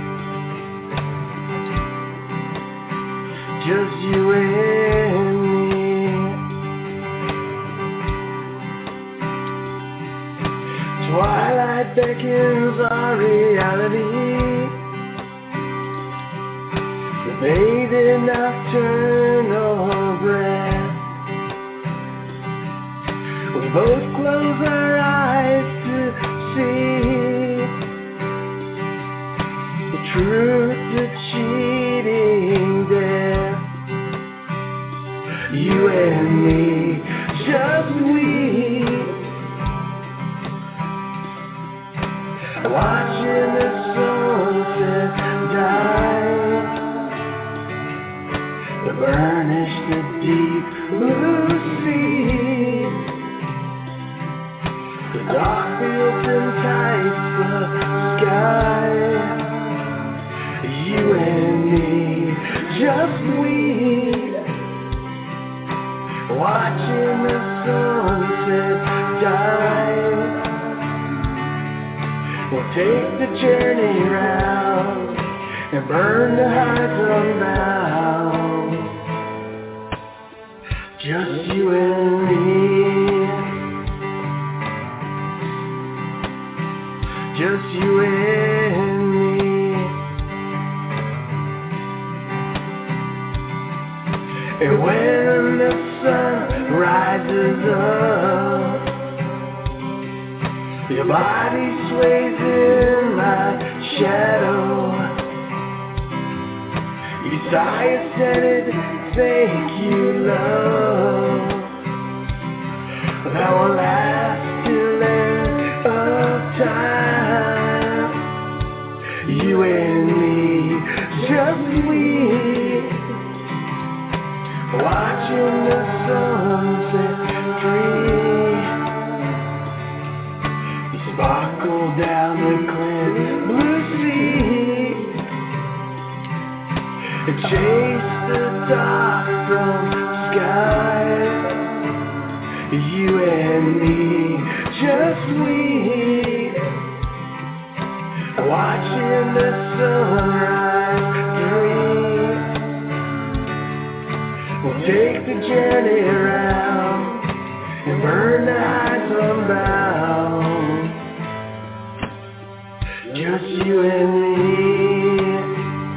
Just you and me. Twilight beckons our reality. Bathe in nocturnal breath. We both close our eyes to see the truth, the cheating death. You and me, just we. Watching the sunset die. To burnish the deep blue sea. The dark fields entice the sky. You and me, just we. Watching the sunset die. We'll take the journey round and burn the highs unbound. Just you and me. Just you and me. And when the sun rises up, your body sways in my shadow. You sigh a scented thank you, love. That will last till end of time. You and me, just we. Watching the sunset free. You sparkle down the clear blue sea. And chase the dark from sky. You and me, just we. Watching the sunrise free. We'll take the journey around and burn the highs unbound. Just you and me.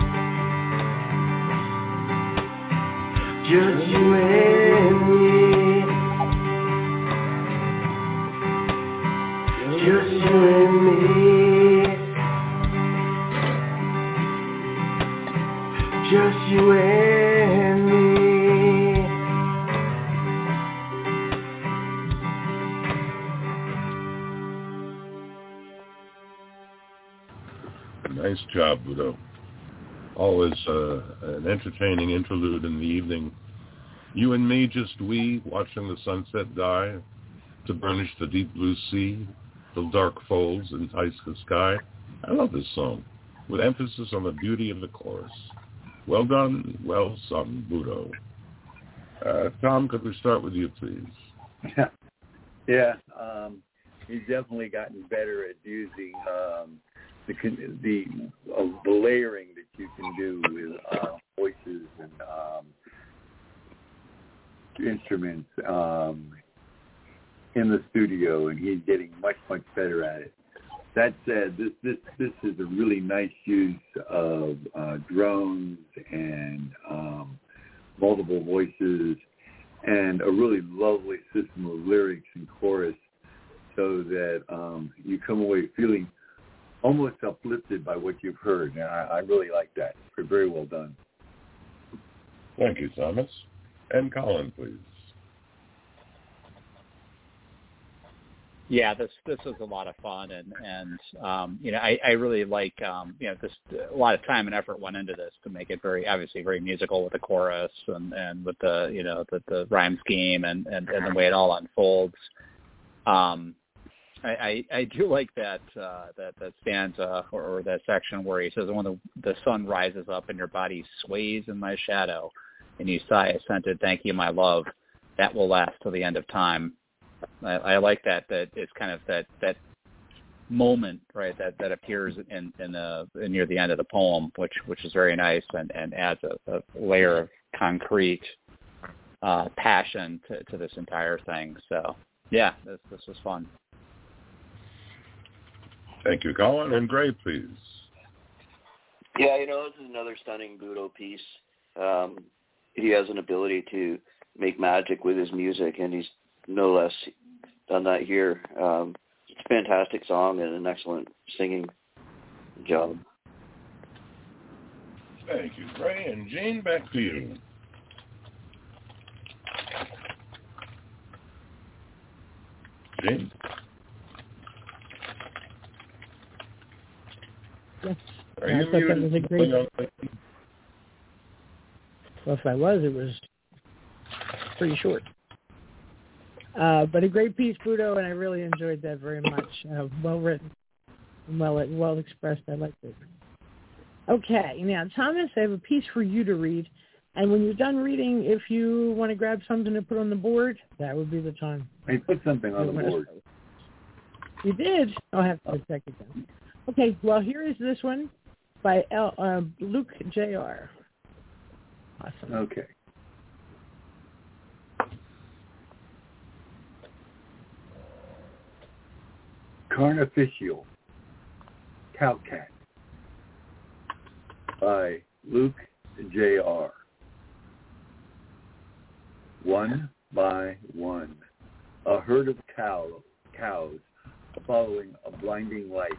Just you and me. you and me. Just you and me. Nice job, Budo. Always uh, an entertaining interlude in the evening. You and me, just we, watching the sunset die to burnish the deep blue sea, till dark folds entice the sky. I love this song, with emphasis on the beauty of the chorus. Well done, well sung, Budo. Uh, Tom, could we start with you, please? Yeah, um, he's definitely gotten better at using um, the the, uh, the layering that you can do with uh, voices and um, instruments um, in the studio, and he's getting much, much better at it. That said, this this this is a really nice use of uh, drones and um, multiple voices and a really lovely system of lyrics and chorus, so that um, you come away feeling almost uplifted by what you've heard. And I, I really like that. Very well done. Thank you, Thomas. And Colin, please. Yeah, this this was a lot of fun, and and um, you know I, I really like um, you know this a lot of time and effort went into this to make it very obviously very musical with the chorus and, and with the you know the, the rhyme scheme and, and, and the way it all unfolds. Um, I, I, I do like that uh, that that stanza or, or that section where he says, "When the the sun rises up and your body sways in my shadow, and you sigh a scented thank you, my love, that will last till the end of time." I, I like that. That it's kind of that, that moment, right? That, that appears in in, the, in near the end of the poem, which which is very nice and, and adds a, a layer of concrete uh, passion to, to this entire thing. So yeah, this this was fun. Thank you, Colin. And Gray, please. Yeah, you know, this is another stunning Budo piece. Um, he has an ability to make magic with his music, and he's no less done that here. Um, it's a fantastic song and an excellent singing job. Thank you, Gray. And Jane, back to you. Jane? Yes. Are I you thought that muted? was a great... Well, if I was, it was pretty short. Uh, but a great piece, Budo, and I really enjoyed that very much. Uh, well written, well well expressed. I liked it. Okay, now Thomas, I have a piece for you to read, and when you're done reading, if you want to grab something to put on the board, that would be the time. I put something on the board. You did? I'll have to check it down. Okay, well here is this one by L, uh, Luke J R. Awesome. Okay. Carnificial Cowcat by Luke J R. One by one, a herd of cow, cows following a blinding light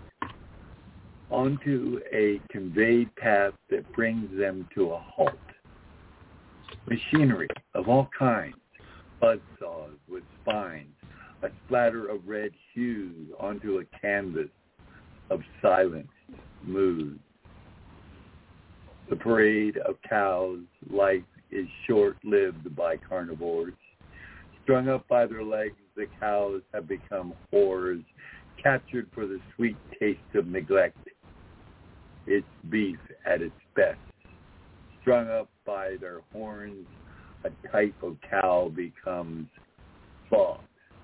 onto a conveyed path that brings them to a halt. Machinery of all kinds, buzzsaws with spines, a splatter of red hues onto a canvas of silent mood. The parade of cows' life is short-lived by carnivores. Strung up by their legs, the cows have become whores, captured for the sweet taste of neglect. It's beef at its best. Strung up by their horns, a type of cow becomes bought.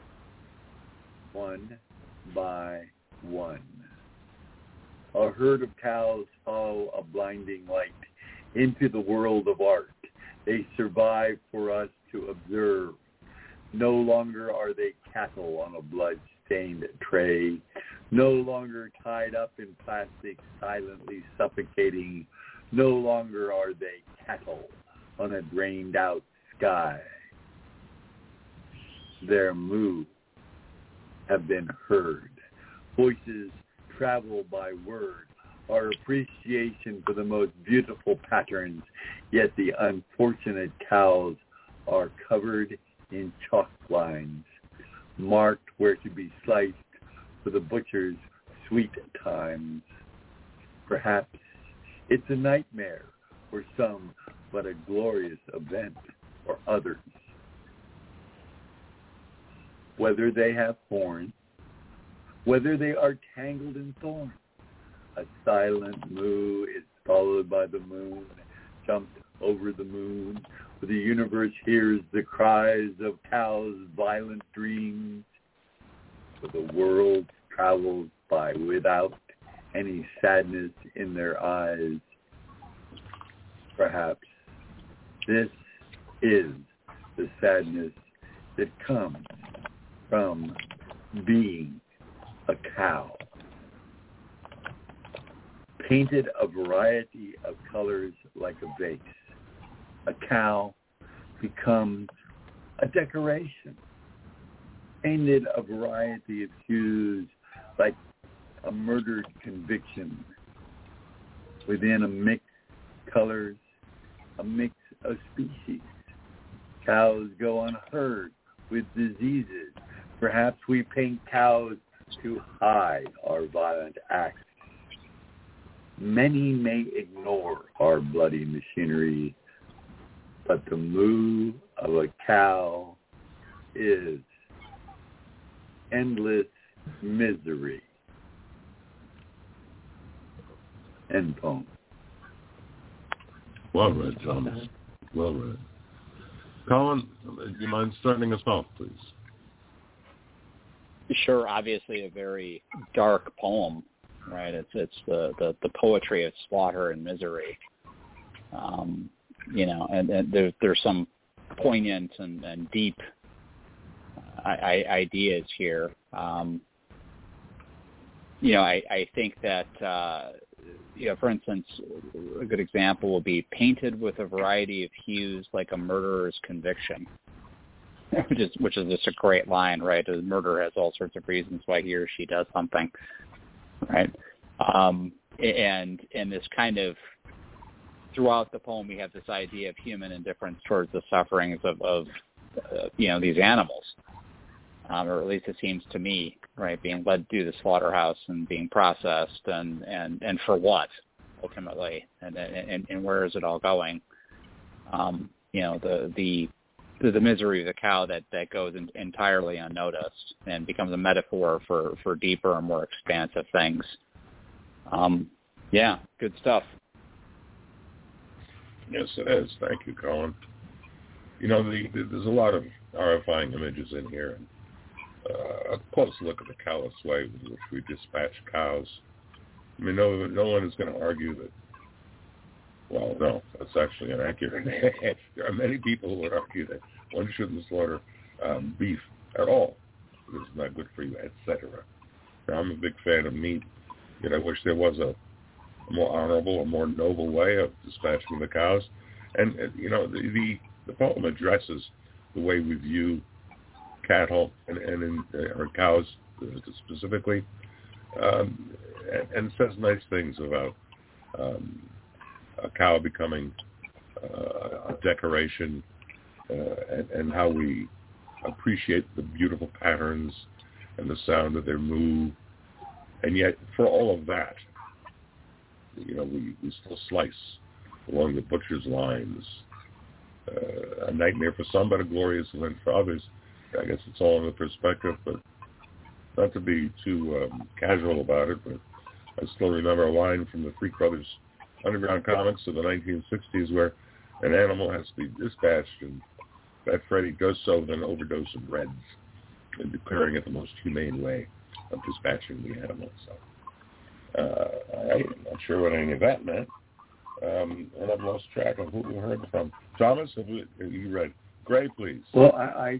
One by one. A herd of cows follow a blinding light into the world of art. They survive for us to observe. No longer are they cattle on a blood-stained tray. No longer tied up in plastic, silently suffocating. No longer are they cattle on a drained-out sky. Their moves have been heard. Voices travel by word. Our appreciation for the most beautiful patterns, yet the unfortunate cows are covered in chalk lines, marked where to be sliced for the butcher's sweet times. Perhaps it's a nightmare for some, but a glorious event for others. Whether they have horns, whether they are tangled in thorns, a silent moo is followed by the moon, jumped over the moon, where the universe hears the cries of cows' violent dreams, where the world travels by without any sadness in their eyes. Perhaps this is the sadness that comes from being a cow. Painted a variety of colors like a vase, a cow becomes a decoration. Painted a variety of hues like a murdered conviction. Within a mix of colors, a mix of species. Cows go unheard with diseases. Perhaps we paint cows to hide our violent acts. Many may ignore our bloody machinery, but the moo of a cow is endless misery. End poem. Well read, Thomas. Well read. Colin, do you mind starting us off, please? Sure. Obviously, a very dark poem, right? It's it's the, the, the poetry of slaughter and misery, um, you know, and, and there, there's some poignant and, and deep uh, I, ideas here. Um, you know, I, I think that, uh, you know, for instance, a good example will be painted with a variety of hues like a murderer's conviction. Which is which is just a great line, right? The murderer has all sorts of reasons why he or she does something, right? Um, and and this kind of throughout the poem, we have this idea of human indifference towards the sufferings of, of uh, you know, these animals, um, or at least it seems to me, right? Being led through the slaughterhouse and being processed, and, and, and for what ultimately, and, and and where is it all going? Um, you know, the the the, the misery of the cow that, that goes in, entirely unnoticed and becomes a metaphor for, for deeper and more expansive things. Um, yeah, good stuff. Yes, it is. Thank you, Colin. You know, the, the, there's a lot of horrifying images in here. Uh, a close look at the callous way with which we dispatch cows. I mean, no, no one is going to argue that. Well, no, that's actually inaccurate. There are many people who would argue that one shouldn't slaughter um, beef at all. It's not good for you, et cetera. I'm a big fan of meat, yet I wish there was a, a more honorable, a more noble way of dispatching the cows. And, and you know, the, the the poem addresses the way we view cattle and, and in, uh, or cows uh, specifically, um, and, and says nice things about um, a cow becoming uh, a decoration, uh, and, and how we appreciate the beautiful patterns and the sound of their moo. And yet, for all of that, you know, we, we still slice along the butcher's lines. Uh, a nightmare for some, but a glorious event for others. I guess it's all in the perspective, but not to be too um, casual about it, but I still remember a line from the Freak Brothers Underground comics of the nineteen sixties where an animal has to be dispatched, and that Freddy does so with an overdose of Reds and declaring it the most humane way of dispatching the animal. So uh, I'm not sure what any of that meant, um, and I've lost track of who we heard from. Thomas, have you, have you read? Gray, please. Well, I, I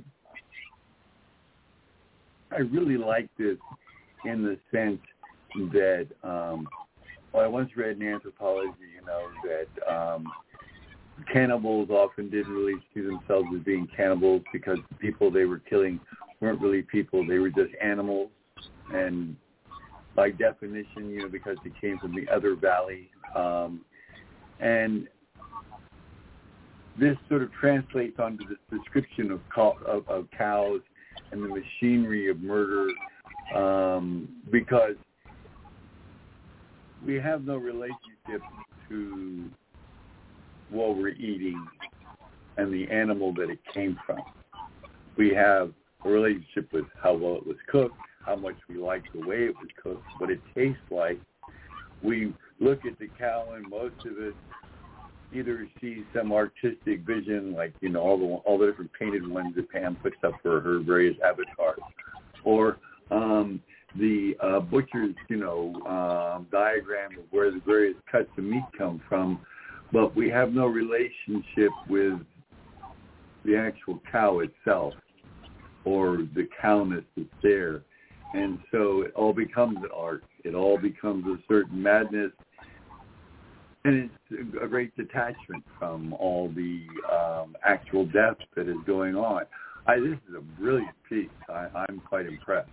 I really like this in the sense that um, well, I once read in anthropology, you know, that um, cannibals often didn't really see themselves as being cannibals because the people they were killing weren't really people; they were just animals, and by definition, you know, because it came from the other valley. Um, and this sort of translates onto this description of, cow, of, of cows and the machinery of murder, um, because we have no relationship to what we're eating and the animal that it came from. We have a relationship with how well it was cooked, how much we like the way it was cooked, what it tastes like. We look at the cow and most of it either see some artistic vision, like, you know, all the all the different painted ones that Pam puts up for her various avatars, or um, the uh, butcher's, you know, um, diagram of where the various cuts of meat come from, but we have no relationship with the actual cow itself or the cowness that's there. And so it all becomes an art. It all becomes a certain madness. And it's a great detachment from all the um, actual death that is going on. I, this is a brilliant piece. I, I'm quite impressed.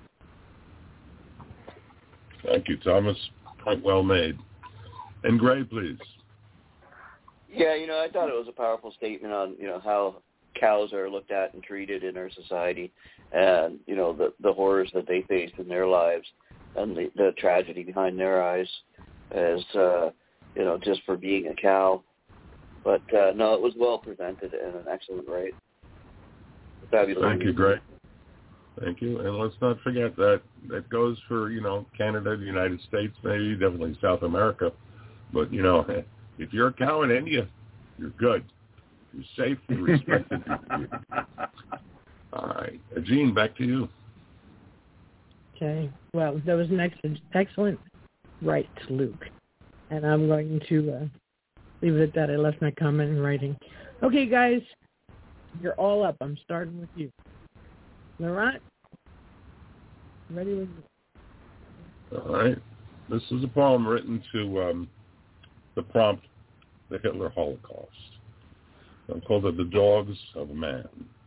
Thank you, Thomas. Quite well made. And Gray, please. Yeah, you know, I thought it was a powerful statement on, you know, how cows are looked at and treated in our society, and, you know, the the horrors that they faced in their lives and the, the tragedy behind their eyes as, uh, you know, just for being a cow. But, uh, no, it was well presented and an excellent rate. Fabulous. Thank you, Gray. Thank you. And let's not forget that that goes for, you know, Canada, the United States, maybe, definitely South America. But, you know, if you're a cow in India, you're good. You're safe, you're respected. All right. Gene, back to you. Okay. Well, that was an excellent, excellent right, Luke. And I'm going to uh, leave it at that. I left my comment in writing. Okay, guys, you're all up. I'm starting with you. Laurent, ready with you. All right. This is a poem written to um, the prompt, the Hitler Holocaust. I called it The Dogs of Man.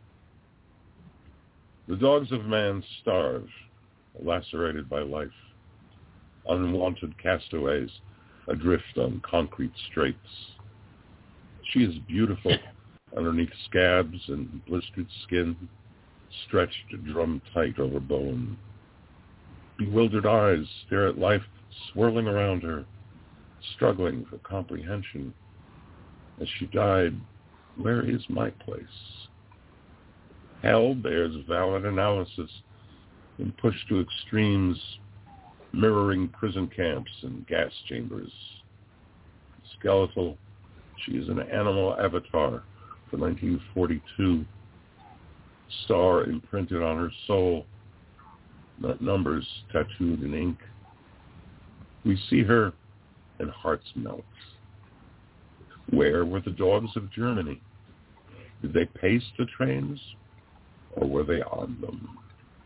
The dogs of man starve, lacerated by life, unwanted castaways adrift on concrete straits. She is beautiful underneath scabs and blistered skin, stretched drum tight over bone. Bewildered eyes stare at life swirling around her, struggling for comprehension. As she died, where is my place? Hell bears valid analysis and pushed to extremes, mirroring prison camps and gas chambers. Skeletal, she is an animal avatar for nineteen forty-two. Star imprinted on her soul, not numbers tattooed in ink. We see her and hearts melt. Where were the dogs of Germany? Did they pace the trains, or were they on them?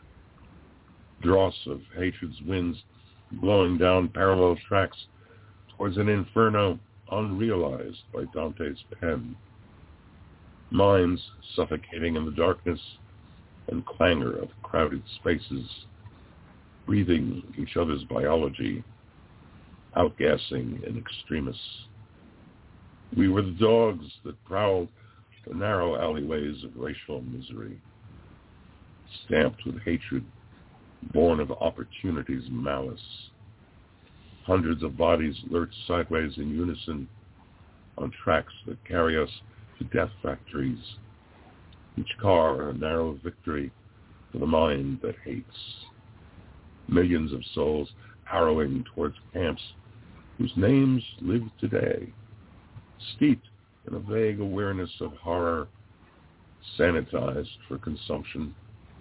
Dross of hatred's winds blowing down parallel tracks towards an inferno unrealized by Dante's pen. Minds suffocating in the darkness and clangor of crowded spaces, breathing each other's biology, outgassing in extremis. We were the dogs that prowled the narrow alleyways of racial misery, stamped with hatred, born of opportunity's malice. Hundreds of bodies lurch sideways in unison on tracks that carry us to death factories, each car a narrow victory for the mind that hates. Millions of souls harrowing towards camps whose names live today, steeped in a vague awareness of horror, sanitized for consumption.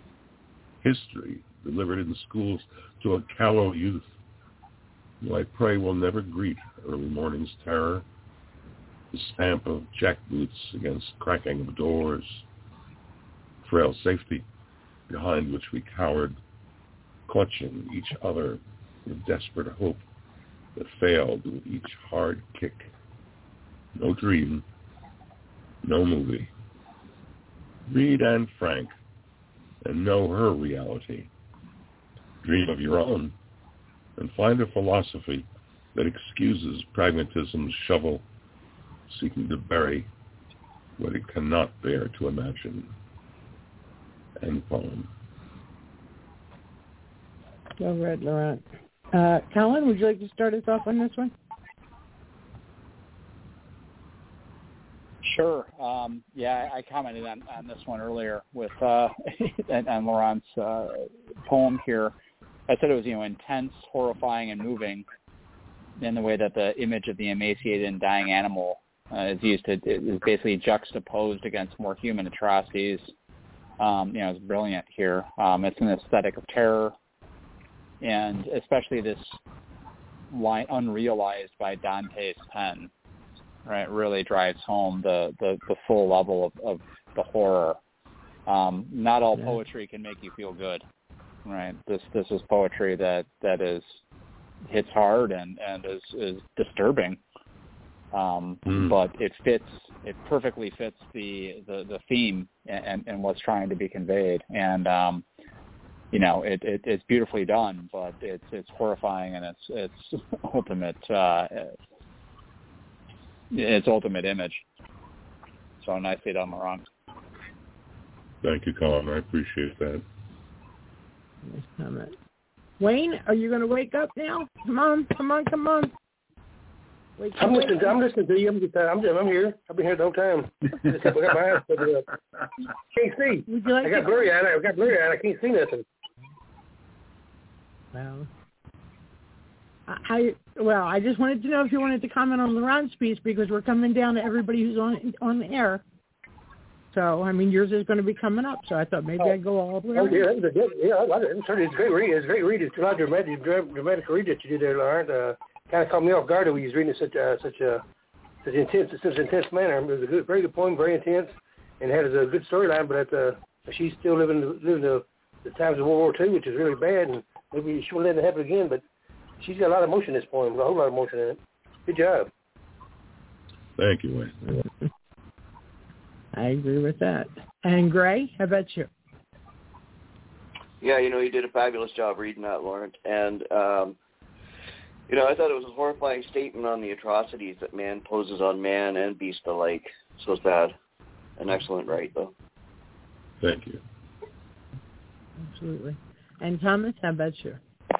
History delivered in schools to a callow youth who I pray will never greet early morning's terror, the stamp of jackboots against cracking of doors, frail safety behind which we cowered, clutching each other with desperate hope that failed with each hard kick. No dream, no movie. Read Anne Frank and know her reality. Dream of your own and find a philosophy that excuses pragmatism's shovel seeking to bury what it cannot bear to imagine. End poem. Well read, Laurent. Uh, Colin, would you like to start us off on this one? Sure. Um, yeah, I commented on, on this one earlier with uh, on Laurent's uh, poem here. I said it was, you know, intense, horrifying, and moving in the way that the image of the emaciated and dying animal uh, is used to it is basically juxtaposed against more human atrocities. Um, you know, it's brilliant here. Um, it's an aesthetic of terror, and especially this line, unrealized by Dante's pen, right, really drives home the, the, the full level of, of the horror. Um, not all poetry can make you feel good, right? This this is poetry that, that is hits hard and, and is, is disturbing. Um, mm. But it fits, it perfectly fits the, the, the theme and, and what's trying to be conveyed. And, um, you know, it, it, it's beautifully done, but it's it's horrifying and it's it's ultimate uh, its ultimate image. So nicely done, Laurent. Thank you, Colin. I appreciate that. Nice comment. Wayne, are you going to wake up now? Come on, come on, come on. Wake I'm up, listening. To, I'm listening to you. I'm, just, I'm, just, I'm here. I've been here the whole time. I just got my eyes covered up. Can't see. Would you like I got to... blurry eyes. I got blurry eyes. I can't see nothing. Well, I well, I just wanted to know if you wanted to comment on Laurent's piece because we're coming down to everybody who's on on the air. So, I mean, yours is going to be coming up. So I thought maybe oh. I'd go all the way. Oh around. yeah, that was a good, yeah, I like it. It's a great read. It's a great read. It's a lot of dramatic, dramatic read that you did there, Laurent. Uh, kind of caught me off guard when you was reading such uh, such a such intense, such an intense manner. It was a good, very good poem, very intense, and had a good storyline. But uh, she's still living living the, the times of World War Two, which is really bad, and maybe she won't let it happen again. But she's got a lot of emotion in this poem, a whole lot of emotion in it. Good job. Thank you, Wayne. I agree with that. And Gray, how about you? Yeah, you know, you did a fabulous job reading that, Laurent. And, um, you know, I thought it was a horrifying statement on the atrocities that man poses on man and beast alike. So it's bad. An excellent write, though. Thank you. Absolutely. And Thomas, how about you?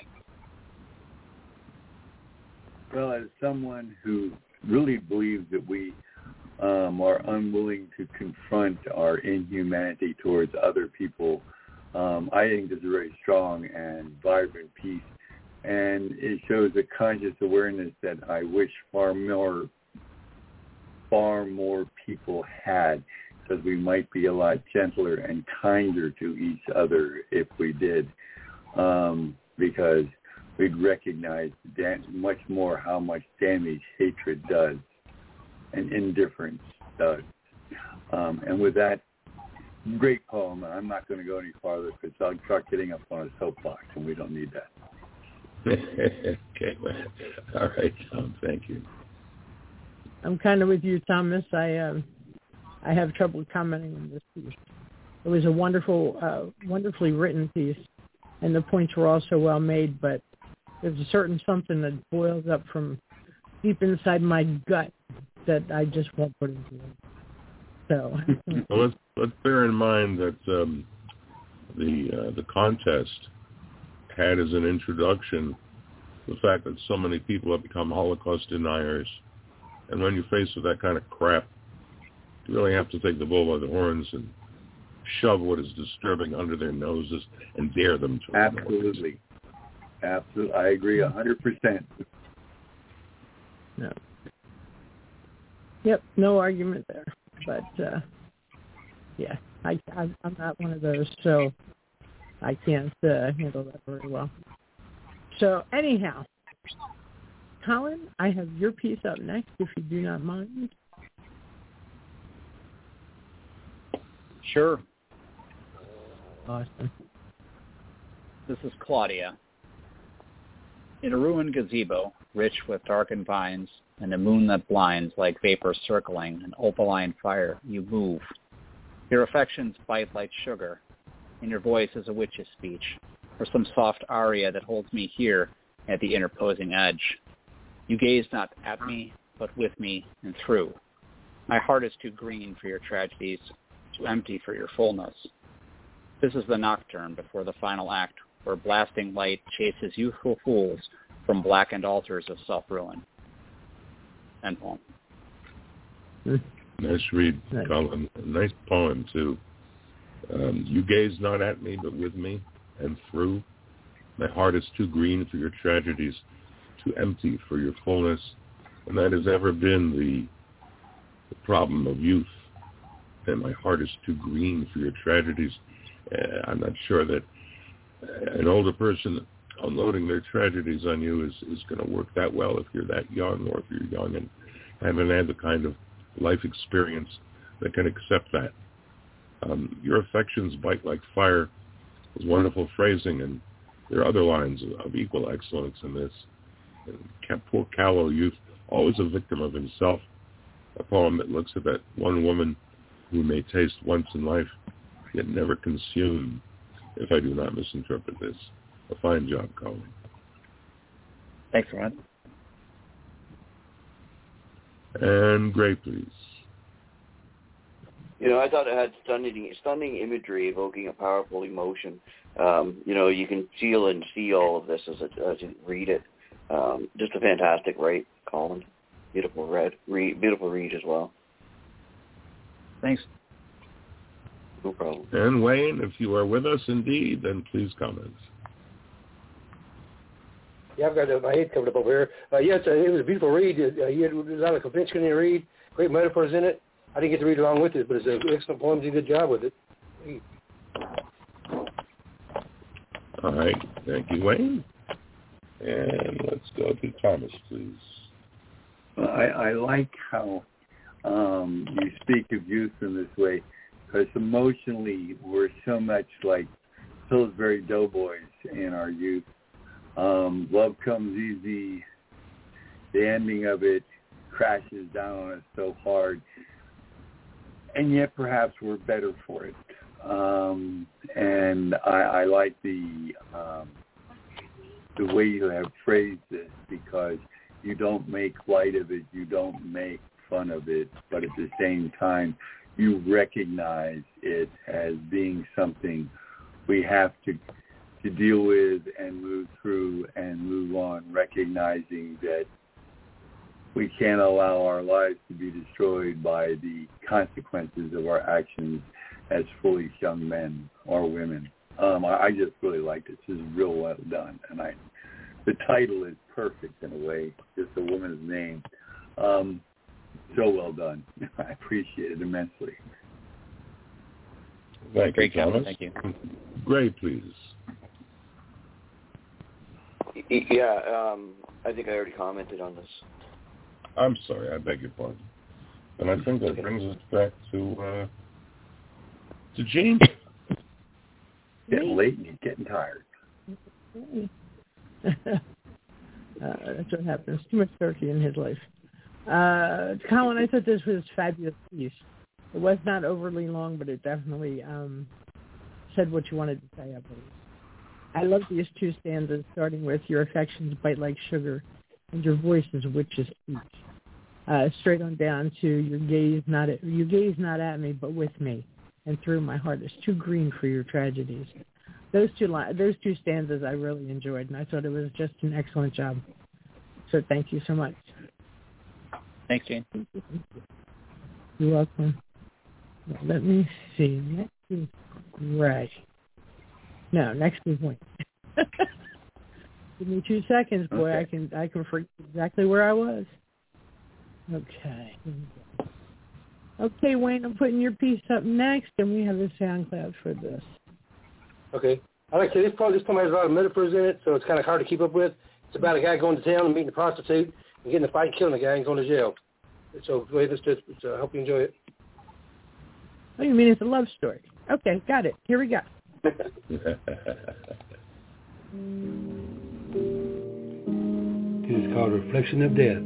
Well, as someone who really believes that we um, are unwilling to confront our inhumanity towards other people, um, I think this is a very strong and vibrant piece. And it shows a conscious awareness that I wish far more, far more people had, because we might be a lot gentler and kinder to each other if we did, um, because we'd recognize da- much more how much damage hatred does and indifference does. Um, and with that great poem, I'm not going to go any farther because I'll start getting up on a soapbox, and we don't need that. Okay, well, all right, Tom, thank you. I'm kind of with you, Thomas. I um, I have trouble commenting on this piece. It was a wonderful, uh, wonderfully written piece, and the points were also well made, but there's a certain something that boils up from deep inside my gut that I just won't put into it. So well, let's let's bear in mind that um, the uh, the contest had as an introduction the fact that so many people have become Holocaust deniers, and when you're faced with that kind of crap, you really have to take the bull by the horns and shove what is disturbing under their noses and dare them to. Absolutely. Absolutely. I agree a hundred percent. No. Yep, no argument there. But, uh, yeah, I, I, I'm not one of those, so I can't uh, handle that very well. So, anyhow, Colin, I have your piece up next, if you do not mind. Sure. Awesome. This is Claudia. In a ruined gazebo, rich with darkened vines, and a moon that blinds like vapor circling an opaline fire, you move. Your affections bite like sugar, and your voice is a witch's speech, or some soft aria that holds me here at the interposing edge. You gaze not at me, but with me and through. My heart is too green for your tragedies, too empty for your fullness. This is the nocturne before the final act, where blasting light chases youthful fools from blackened altars of self-ruin. End poem. Nice read, Colin. Nice poem, too. Um, you gaze not at me, but with me and through. My heart is too green for your tragedies, too empty for your fullness. And that has ever been the, the problem of youth. And my heart is too green for your tragedies. Uh, I'm not sure that an older person unloading their tragedies on you is, is going to work that well if you're that young, or if you're young and haven't had the kind of life experience that can accept that. Um, your affections bite like fire is wonderful phrasing, and there are other lines of, of equal excellence in this. And poor callow youth, always a victim of himself. A poem that looks at that one woman who may taste once in life, yet never consume, if I do not misinterpret this. A fine job, Colin. Thanks, Rod. And Gray, please. You know, I thought it had stunning, stunning imagery evoking a powerful emotion. Um, you know, you can feel and see all of this as, it, as you read it. Um, just a fantastic write, Colin. Beautiful read, read, beautiful read as well. Thanks. No problem. And Wayne, if you are with us indeed, then please comment. Yeah, I've got uh, my head covered up over here. Uh, yeah, it's a, it was a beautiful read. Uh, you had a lot of convention in the read. Great metaphors in it. I didn't get to read along with it, but it's an excellent poem. You did a good job with it. All right. Thank you, Wayne. And let's go to Thomas, please. Well, I, I like how um, you speak of youth in this way, because emotionally we're so much like Pillsbury Doughboys in our youth. Um, love comes easy. The ending of it crashes down on us so hard. And yet perhaps we're better for it. Um, and I, I like the um, the way you have phrased this, because you don't make light of it, you don't make fun of it, but at the same time you recognize it as being something we have to to deal with and move through and move on, recognizing that we can't allow our lives to be destroyed by the consequences of our actions as foolish young men or women. Um, I, I just really like this. This is real well done. And I, the title is perfect in a way, just a woman's name. Um, so well done. I appreciate it immensely. Thank Great you, Thomas. Thank you. Gray, please. Yeah, um, I think I already commented on this. I'm sorry, I beg your pardon. And I think that brings us back to uh, to Gene. Getting late and he's getting tired. uh, that's what happens. Too much turkey in his life. Uh, Colin, I thought this was a fabulous piece. It was not overly long, but it definitely um, said what you wanted to say, I believe. I love these two stanzas, starting with your affections bite like sugar, and your voice is witch's speech. Uh, straight on down to your gaze not at you gaze not at me, but with me, and through my heart is too green for your tragedies. Those two li- those two stanzas I really enjoyed, and I thought it was just an excellent job. So thank you so much. Thanks, Gene. You're welcome. Let me see. Next is Ray. No, next is Wayne. Give me two seconds, boy. Okay. I can I can forget exactly where I was. Okay. Okay, Wayne, I'm putting your piece up next, and we have the SoundCloud for this. Okay. I like to say this poem, this poem has a lot of metaphors in it, so it's kind of hard to keep up with. It's about a guy going to town and meeting a prostitute and getting in a fight and killing the guy and going to jail. So go ahead, let's just, so I hope you enjoy it. Oh, you mean it's a love story? Okay, got it. Here we go. This is called Reflection of Death.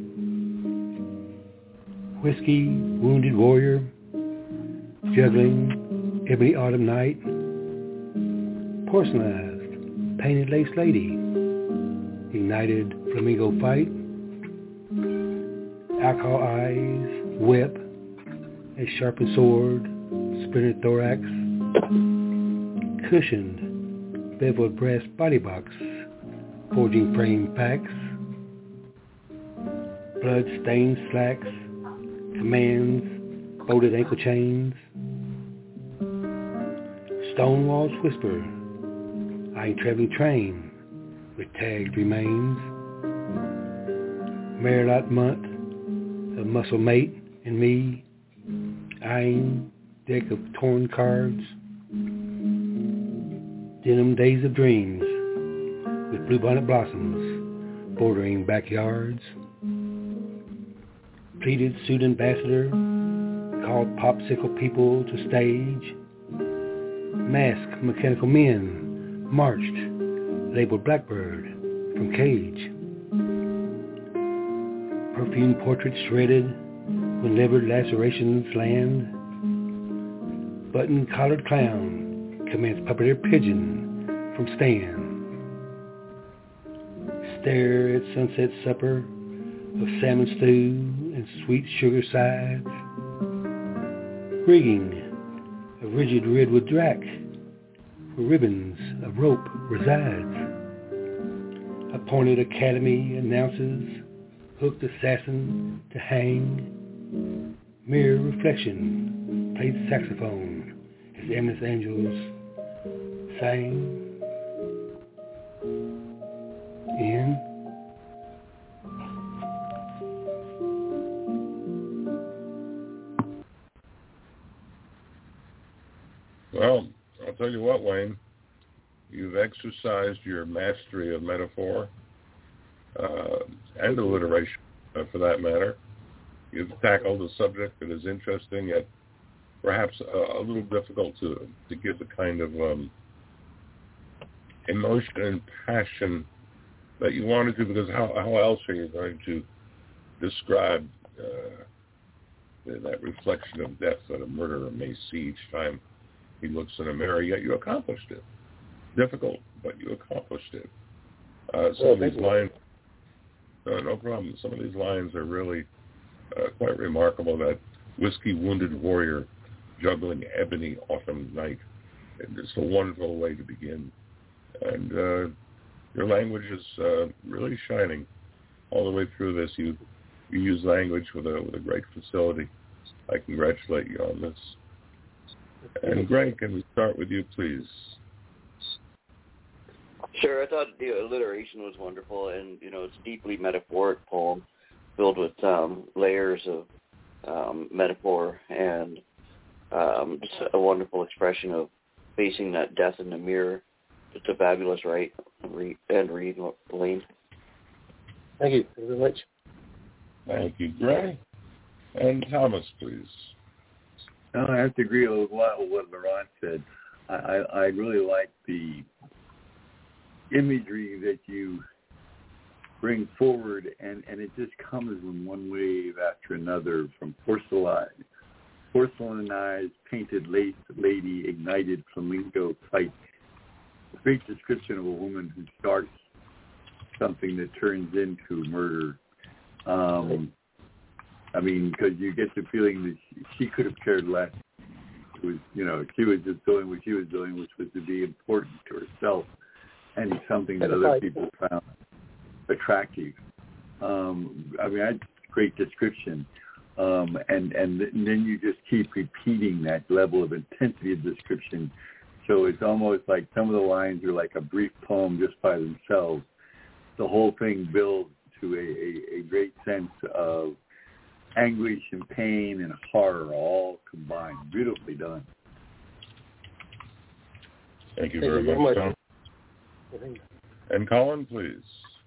Whiskey, wounded warrior, juggling, ebony autumn night, porcelainized, painted lace lady, ignited flamingo fight, alcohol eyes, whip, a sharpened sword, splintered thorax, cushioned, beveled brass body box, forging frame packs, blood-stained slacks, commands, bolted ankle chains, Stonewall's whisper, I ain't traveling train with tagged remains, Merlot month, a muscle mate and me, eyeing deck of torn cards, denim days of dreams with bluebonnet blossoms bordering backyards, pleated suit ambassador called popsicle people to stage, masked mechanical men marched, labeled blackbird from cage, perfume portraits shredded when levered lacerations land, button-collared clown commenced puppeteer pigeon from stand, stare at sunset supper of salmon stew and sweet sugar sides, rigging of rigid redwood drac where ribbons of rope resides, appointed academy announces hooked assassin to hang, mirror reflection played saxophone as Amnesty Angels sang. In Well, I'll tell you what, Wayne, you've exercised your mastery of metaphor uh, and alliteration, uh, for that matter. You've tackled a subject that is interesting, yet perhaps a, a little difficult to to give the kind of um, emotion and passion that you wanted to, because how, how else are you going to describe uh, that reflection of death that a murderer may see each time he looks in a mirror? Yet you accomplished it. Difficult, but you accomplished it. Uh, some well, of these lines, no, no problem. Some of these lines are really uh, quite remarkable. That whiskey-wounded warrior juggling ebony autumn night. And it's a wonderful way to begin. And uh, your language is uh, really shining all the way through this. You you use language with a with a great facility. I congratulate you on this. And Greg, can we start with you, please? Sure. I thought the alliteration was wonderful, and you know, it's a deeply metaphoric poem filled with um, layers of um, metaphor and um, just a wonderful expression of facing that death in the mirror. It's a fabulous write and read, Lane. Thank you. Thank you very much. Thank you, Greg. And Thomas, please. No, I have to agree with what Laurent said. I, I, I really like the imagery that you bring forward, and, and it just comes in one wave after another, from porcelain, porcelainized, painted lace lady, ignited flamingo fight. A great description of a woman who starts something that turns into murder. Um, I mean, because you get the feeling that she, she could have cared less. It was, you know, she was just doing what she was doing, which was to be important to herself and something that other people found attractive. Um, I mean, that's a great description. Um, and, and, and then you just keep repeating that level of intensity of description. So it's almost like some of the lines are like a brief poem just by themselves. The whole thing builds to a, a, a great sense of anguish and pain and horror all combined. Beautifully done. Thank you Thank very you much, very much. Tom. And Colin, please.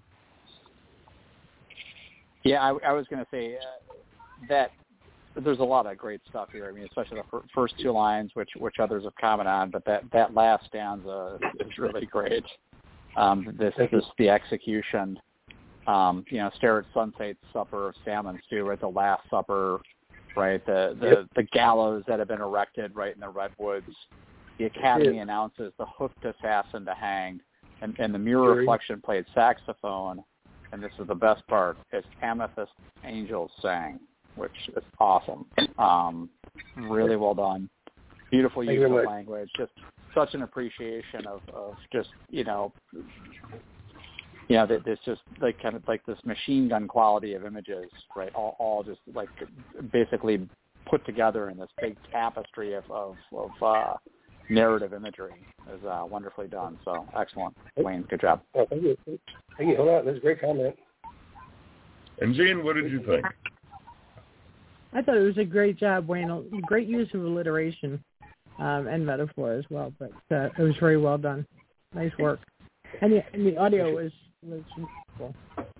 Yeah, I, I was going to say uh, that there's a lot of great stuff here. I mean, especially the f- first two lines, which which others have commented on, but that, that last stanza is really great. Um, this this the execution. Um, you know, stare at sunset supper of salmon stew at the Last Supper, right? The the, yep. the gallows that have been erected right in the redwoods. The academy announces the hooked assassin to hang. and, and the mirror Sure. reflection played saxophone, and this is the best part, it's Amethyst Angels sang, which is awesome. Um, really well done. Beautiful Thank you use of very much. language. Just such an appreciation of, of just, you know, you know, that there's just like kind of like this machine gun quality of images, right? All, all just like basically put together in this big tapestry of, of, of uh, narrative imagery is uh, wonderfully done. So excellent, Wayne. Good job. Oh, thank you. Thank you. Hold on. That's a great comment. And Gene, what did you think? I thought it was a great job, Wayne. A great use of alliteration um, and metaphor as well, but uh, it was very well done. Nice work. And the, and the audio was, was wonderful.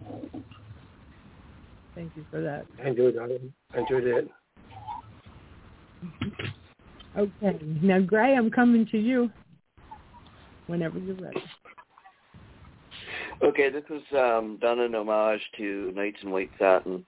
Thank you for that. I enjoyed it. I enjoyed it. Okay. Now, Gray, I'm coming to you whenever you're ready. Okay, this was um, done in homage to Knights in White Satin.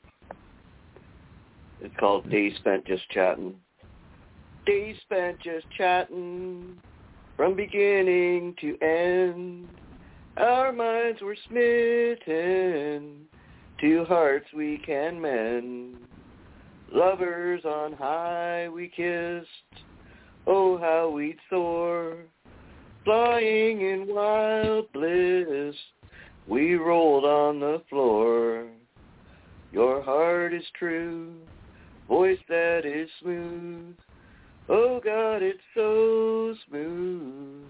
It's called Days Spent Just Chatting. Days spent just chatting, from beginning to end. Our minds were smitten, two hearts we can mend. Lovers on high we kissed, oh how we'd soar. Flying in wild bliss, we rolled on the floor. Your heart is true, voice that is smooth. Oh God, it's so smooth.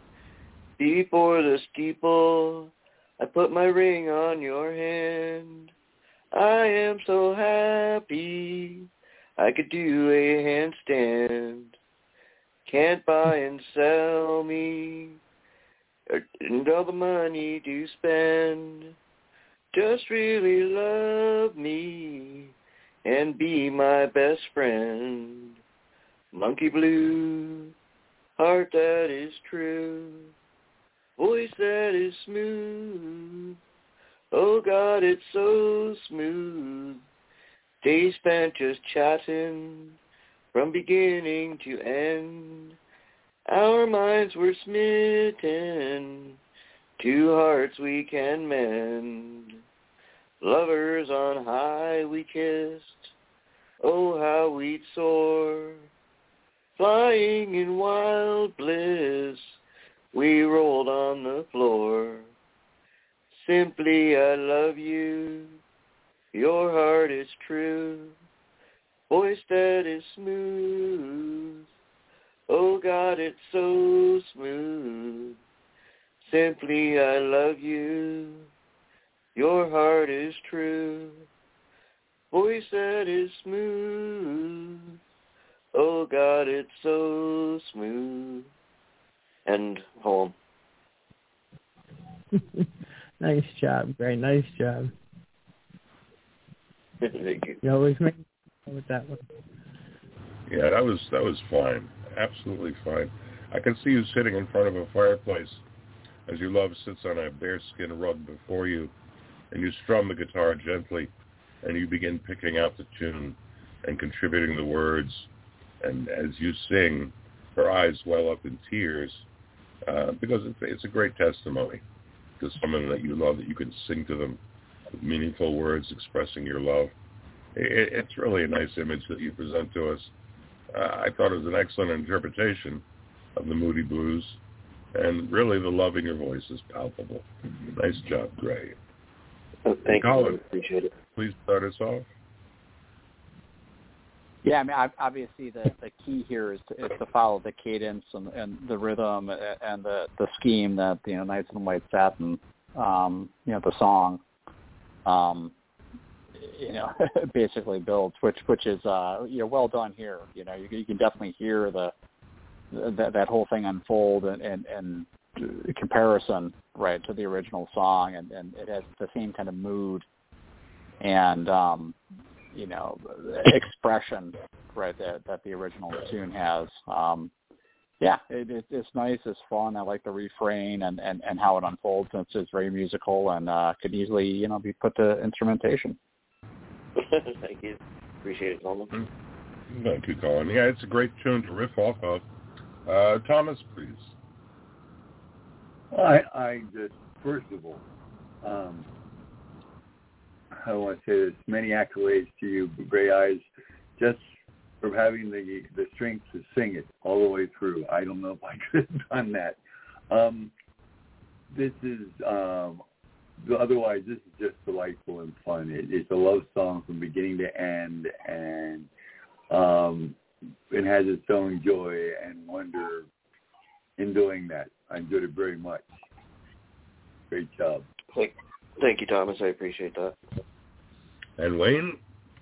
Before the steeple, I put my ring on your hand. I am so happy, I could do a handstand. Can't buy and sell me, and all the money to spend. Just really love me and be my best friend. Monkey blue, heart that is true, voice that is smooth. Oh God, it's so smooth. Days spent just chatting, from beginning to end. Our minds were smitten, two hearts we can mend. Lovers on high we kissed, oh how we'd soar. Flying in wild bliss, we rolled on the floor. Simply I love you, your heart is true, voice that is smooth. Oh God, it's so smooth. Simply I love you, your heart is true, voice that is smooth. Oh God, it's so smooth. End poem. Nice job, Gray. Nice job. Thank you. You always make me with that one. Yeah, that was that was fine. Absolutely fine. I can see you sitting in front of a fireplace as your love sits on a bearskin rug before you, and you strum the guitar gently, and you begin picking out the tune and contributing the words. And as you sing, her eyes well up in tears uh, because it's, it's a great testimony to someone that you love, that you can sing to them with meaningful words expressing your love. It, it's really a nice image that you present to us. Uh, I thought it was an excellent interpretation of the Moody Blues, and really the love in your voice is palpable. Nice job, Gray. Oh, thank Colin, you. Appreciate it. Please start us off. Yeah, I mean, obviously the, the key here is to, is to follow the cadence and, and the rhythm and the, the scheme that, you know, Knights in White Satin, um, you know, the song, um, you know, basically builds, which which is, uh, you know, well done here. You know, you, you can definitely hear the that, that whole thing unfold and, and, and comparison, right, to the original song, and, and it has the same kind of mood and, um, you know, expression, right, that, that the original tune has. Um, yeah, it, it, it's nice, it's fun. I like the refrain and, and, and how it unfolds. It's, it's very musical and uh, could easily, you know, be put to instrumentation. Thank you. Appreciate it, Colin. Thank you, Colin. Yeah, it's a great tune to riff off of. Uh, Thomas, please. I, I just, first of all, um, I don't want to say this, many accolades to you, Gray Eyes, just for having the the strength to sing it all the way through. I don't know if I could have done that. Um, this is, um, otherwise, this is just delightful and fun. It, it's a love song from beginning to end, and um, it has its own joy and wonder in doing that. I enjoyed it very much. Great job. Thank, thank you, Thomas. I appreciate that. And Wayne?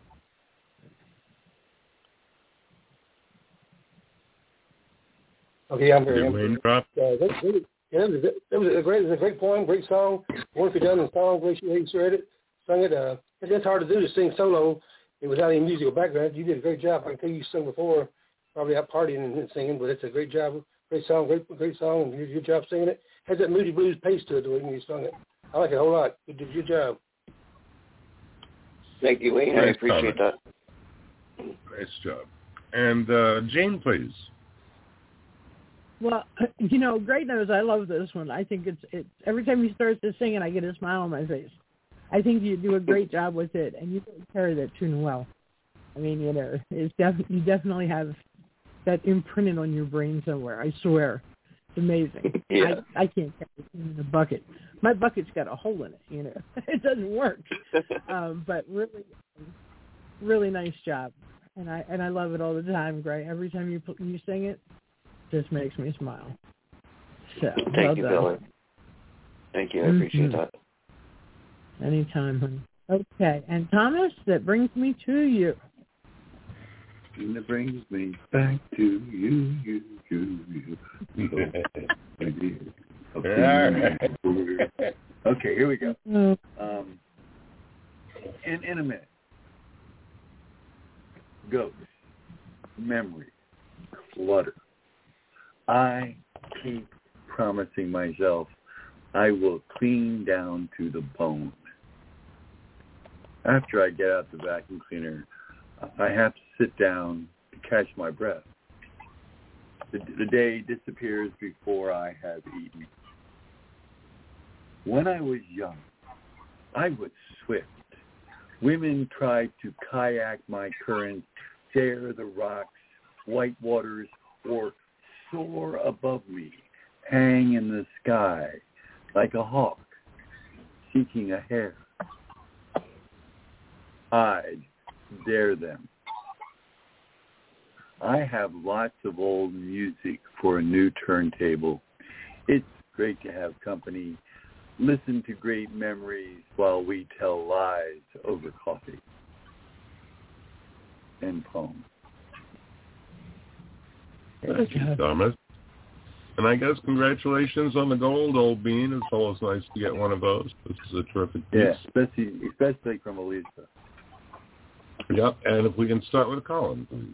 Okay, I'm here. Did Wayne drop? Uh, that, that, yeah, that was, that was a great, it was a great poem, great song. Wonderfully done in the song, great way you read it, sung it. Uh, it's hard to do to sing solo without any musical background. You did a great job. I can tell you sung before, probably out partying and singing, but it's a great job, great song, great, great song. And your, your job singing it has that Moody Blues pace to it the way you sung it. I like it a whole lot. Good, good job. Thank you, Wayne. Nice I appreciate comment. that. Nice job. And uh, Jane, please. Well, you know, Gray knows I love this one. I think it's it's every time he starts to sing it, I get a smile on my face. I think you do a great job with it, and you take care of that tune well. I mean, you know, it's def- you definitely have that imprinted on your brain somewhere. I swear, it's amazing. Yeah. I, I can't carry it in the bucket. My bucket's got a hole in it. You know, it doesn't work. um, but really, really nice job, and I and I love it all the time, Gray. Every time you you sing it. Just makes me smile. So, Thank well you, done. Billy. Thank you. I appreciate Mm-hmm. that. Anytime, honey. Okay, and Thomas, that brings me to you. And it brings me back to you, you, you, you. Okay, okay, here we go. Um, in, in a minute. Ghosts, memory, clutter. I keep promising myself I will clean down to the bone. After I get out the vacuum cleaner, I have to sit down to catch my breath. The, the day disappears before I have eaten. When I was young, I was swift. Women tried to kayak my currents, dare the rocks, white waters, or soar above me, hang in the sky like a hawk seeking a hare. I'd dare them. I have lots of old music for a new turntable. It's great to have company, listen to great memories while we tell lies over coffee. End poem. Thank you, Thomas. And I guess congratulations on the gold, Old Bean. It's always nice to get one of those. This is a terrific piece. Yeah, especially, especially from Elisa. Yep, and if we can start with Colin, please.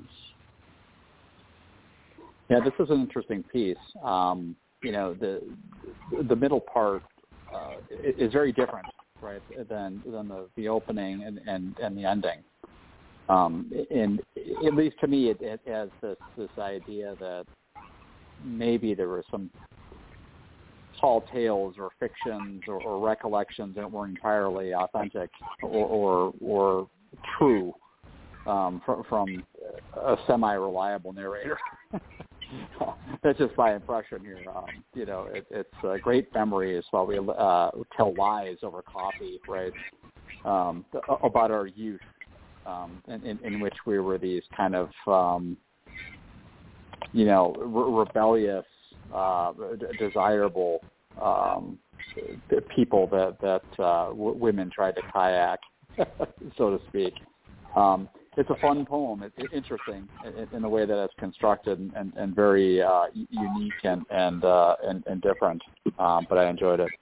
Yeah, this is an interesting piece. Um, you know, the the middle part uh, is very different, right, than than the, the opening and, and, and the ending. Um, and at least to me, it, it has this this idea that maybe there were some tall tales or fictions or, or recollections that weren't entirely authentic or or, or true um, from, from a semi-reliable narrator. That's just my impression here. Um, you know, it, it's uh, great memories while we uh, tell lies over coffee, right, um, about our youth. Um, in, in, in which we were these kind of, um, you know, re- rebellious, uh, d- desirable um, people that that uh, w- women tried to kayak, so to speak. Um, it's a fun poem. It's interesting in, in the way that it's constructed and, and, and very uh, unique and and, uh, and and different. Um, but I enjoyed it.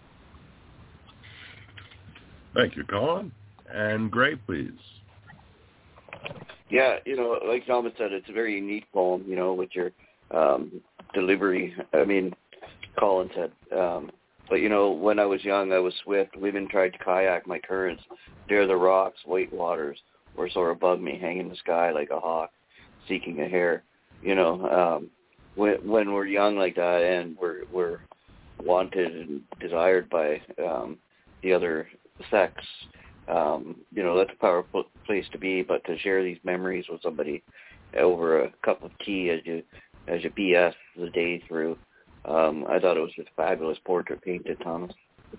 Thank you, Colin. And Gray, please. Yeah, you know, like Thomas said, it's a very unique poem, you know, with your um, delivery. I mean, Colin said. Um, but, you know, when I was young, I was swift. Women tried to kayak my currents, dare the rocks, white waters, or soar above me, hang in the sky like a hawk, seeking a hare. You know, um, when, when we're young like that and we're, we're wanted and desired by um, the other sex. Um, you know, that's a powerful place to be, but to share these memories with somebody over a cup of tea as you as you B S the day through, um, I thought it was just a fabulous portrait painted, Thomas.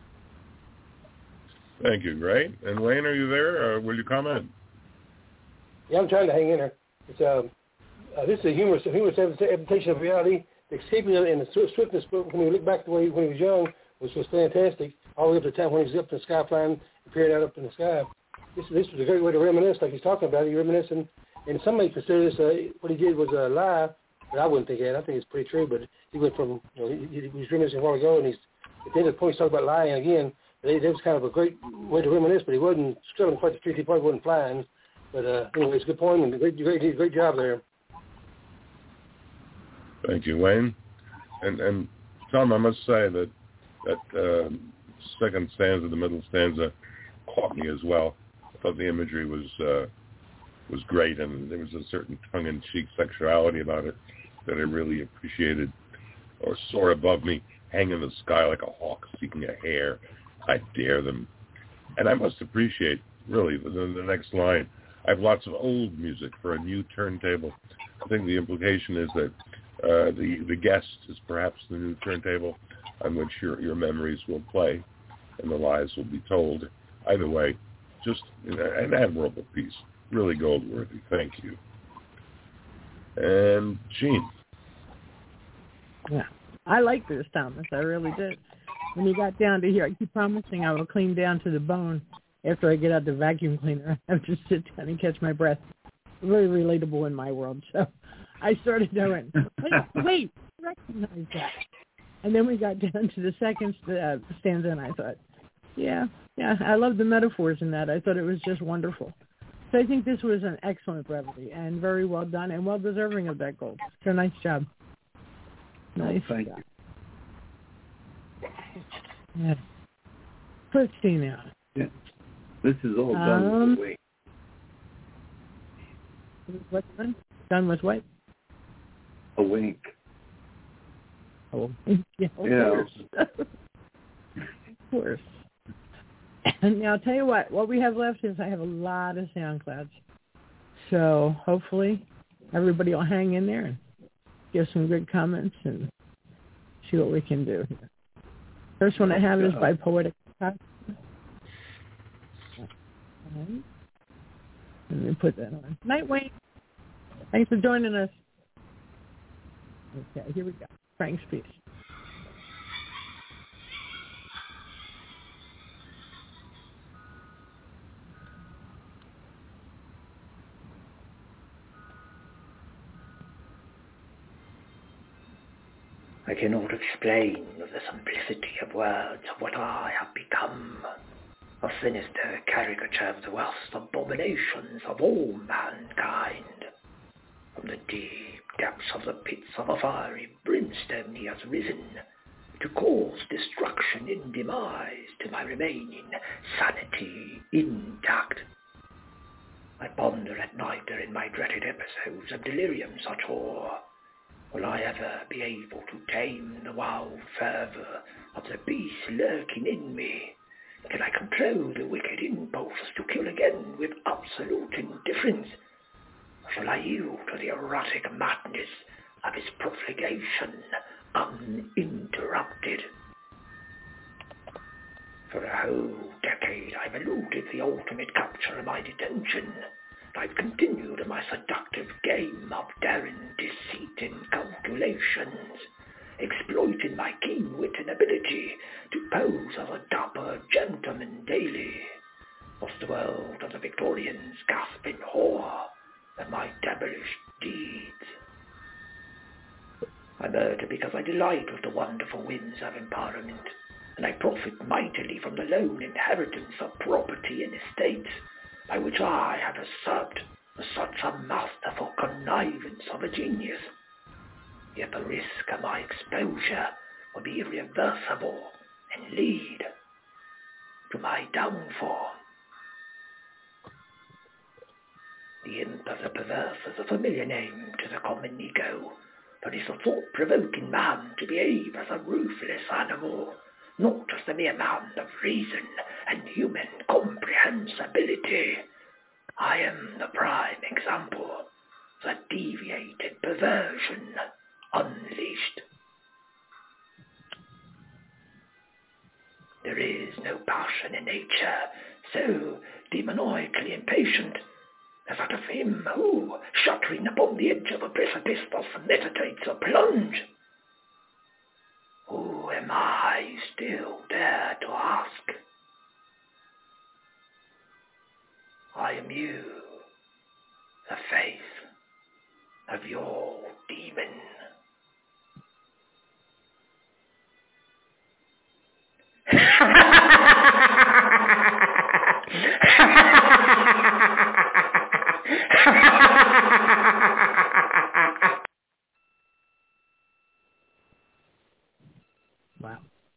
Thank you, great. And Wayne, are you there? Or will you comment? Yeah, I'm trying to hang in there. It's um, uh, this is a humorous, a humorous adaptation of reality. The escaping and the swiftness when we look back to when he, when he was young was was fantastic. All the way up to the time when he was up in the sky flying, peering out up in the sky. This this was a great way to reminisce, like he's talking about. He reminiscing, and some may consider this uh, what he did was a lie, but I wouldn't think that. I think it's pretty true. But he went from you know he, he was reminiscing a while ago, and he's at the end of the point he's talking about lying again. But that was kind of a great way to reminisce, but he wasn't struggling quite the truth. He probably wasn't flying. But uh, anyway, it's a good point, and great, great, great job there. Thank you, Wayne. And and Tom, I must say that that uh, second stanza, the middle stanza, caught me as well. I thought the imagery was uh, was great, and there was a certain tongue-in-cheek sexuality about it that I really appreciated. Or soar above me, hang in the sky like a hawk seeking a hare. I dare them. And I must appreciate, really, the, the next line. I have lots of old music for a new turntable. I think the implication is that uh, the the guest is perhaps the new turntable on which your, your memories will play and the lies will be told. Either way, just you know, an admirable piece. Really gold worthy. Thank you. And Gene. Yeah, I like this, Thomas. I really did. When you got down to here, I keep promising I will clean down to the bone after I get out the vacuum cleaner. I have to sit down and catch my breath. Very relatable in my world. So I started going, wait, wait, recognize that. And then we got down to the second uh, stanza, and I thought, yeah, yeah, I love the metaphors in that. I thought it was just wonderful. So I think this was an excellent brevity and very well done and well deserving of that gold. So nice job. Nice oh, thank job. you. Yeah. Christina. Yeah. This is all done um, with Wayne. What's done? Done with what? A wink. Oh, yeah, of yeah. course. Of course. And now I'll tell you what, what we have left is I have a lot of sound clouds. So hopefully everybody will hang in there and give some good comments and see what we can do here. First one I have is by Poetic Right. Let me put that on. Night, Wayne. Thanks for joining us. Okay, here we go. Frank's piece. I cannot explain the simplicity of words of what I have become, a sinister caricature of the worst abominations of all mankind. From the deep depths of the pits of a fiery brimstone he has risen, to cause destruction in demise to my remaining sanity intact. I ponder at night during my dreaded episodes of delirium such awe. Will I ever be able to tame the wild fervour of the beast lurking in me? Can I control the wicked impulse to kill again with absolute indifference? Or shall I yield to the erratic madness of his profligation uninterrupted? For a whole decade I've eluded the ultimate capture of my detention. I've continued in my seductive game of daring, deceit, and calculations, exploiting my keen wit and ability to pose as a dapper gentleman daily, whilst the world of the Victorians gasp in horror at my devilish deeds. I murder because I delight with the wonderful winds of empowerment, and I profit mightily from the lone inheritance of property and estates, by which I have usurped such a masterful connivance of a genius. Yet the risk of my exposure will be irreversible and lead to my downfall. The imp of the perverse is a familiar name to the common ego, for is a thought-provoking man to behave as a ruthless animal, not as the mere man of reason and human comprehensibility. I am the prime example, the deviated perversion unleashed. There is no passion in nature so demoniacally impatient as that of him who, shuddering upon the edge of a precipice, thus meditates a plunge. Who am I still dare to ask? I am you, the faith of your demon. Wow.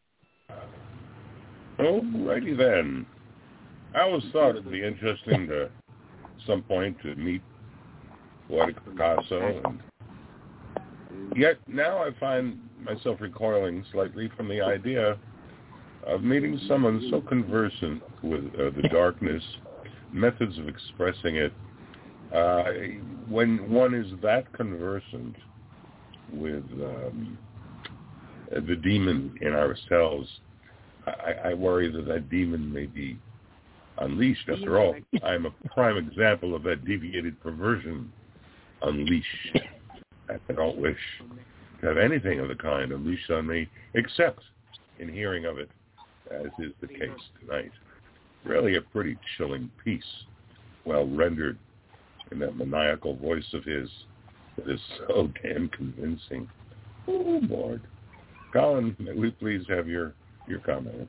Alrighty then. I always thought it'd be interesting to some point to meet poetic Picasso, and yet now I find myself recoiling slightly from the idea of meeting someone so conversant with uh, the darkness, methods of expressing it. Uh, when one is that conversant with um, the demon in ourselves, I, I worry that that demon may be unleashed. After all, I'm a prime example of that deviated perversion unleashed. I don't wish to have anything of the kind unleashed on me, except in hearing of it, as is the case tonight. Really a pretty chilling piece, well rendered in that maniacal voice of his that is so damn convincing. Oh, Lord. Colin, may we please have your, your comment?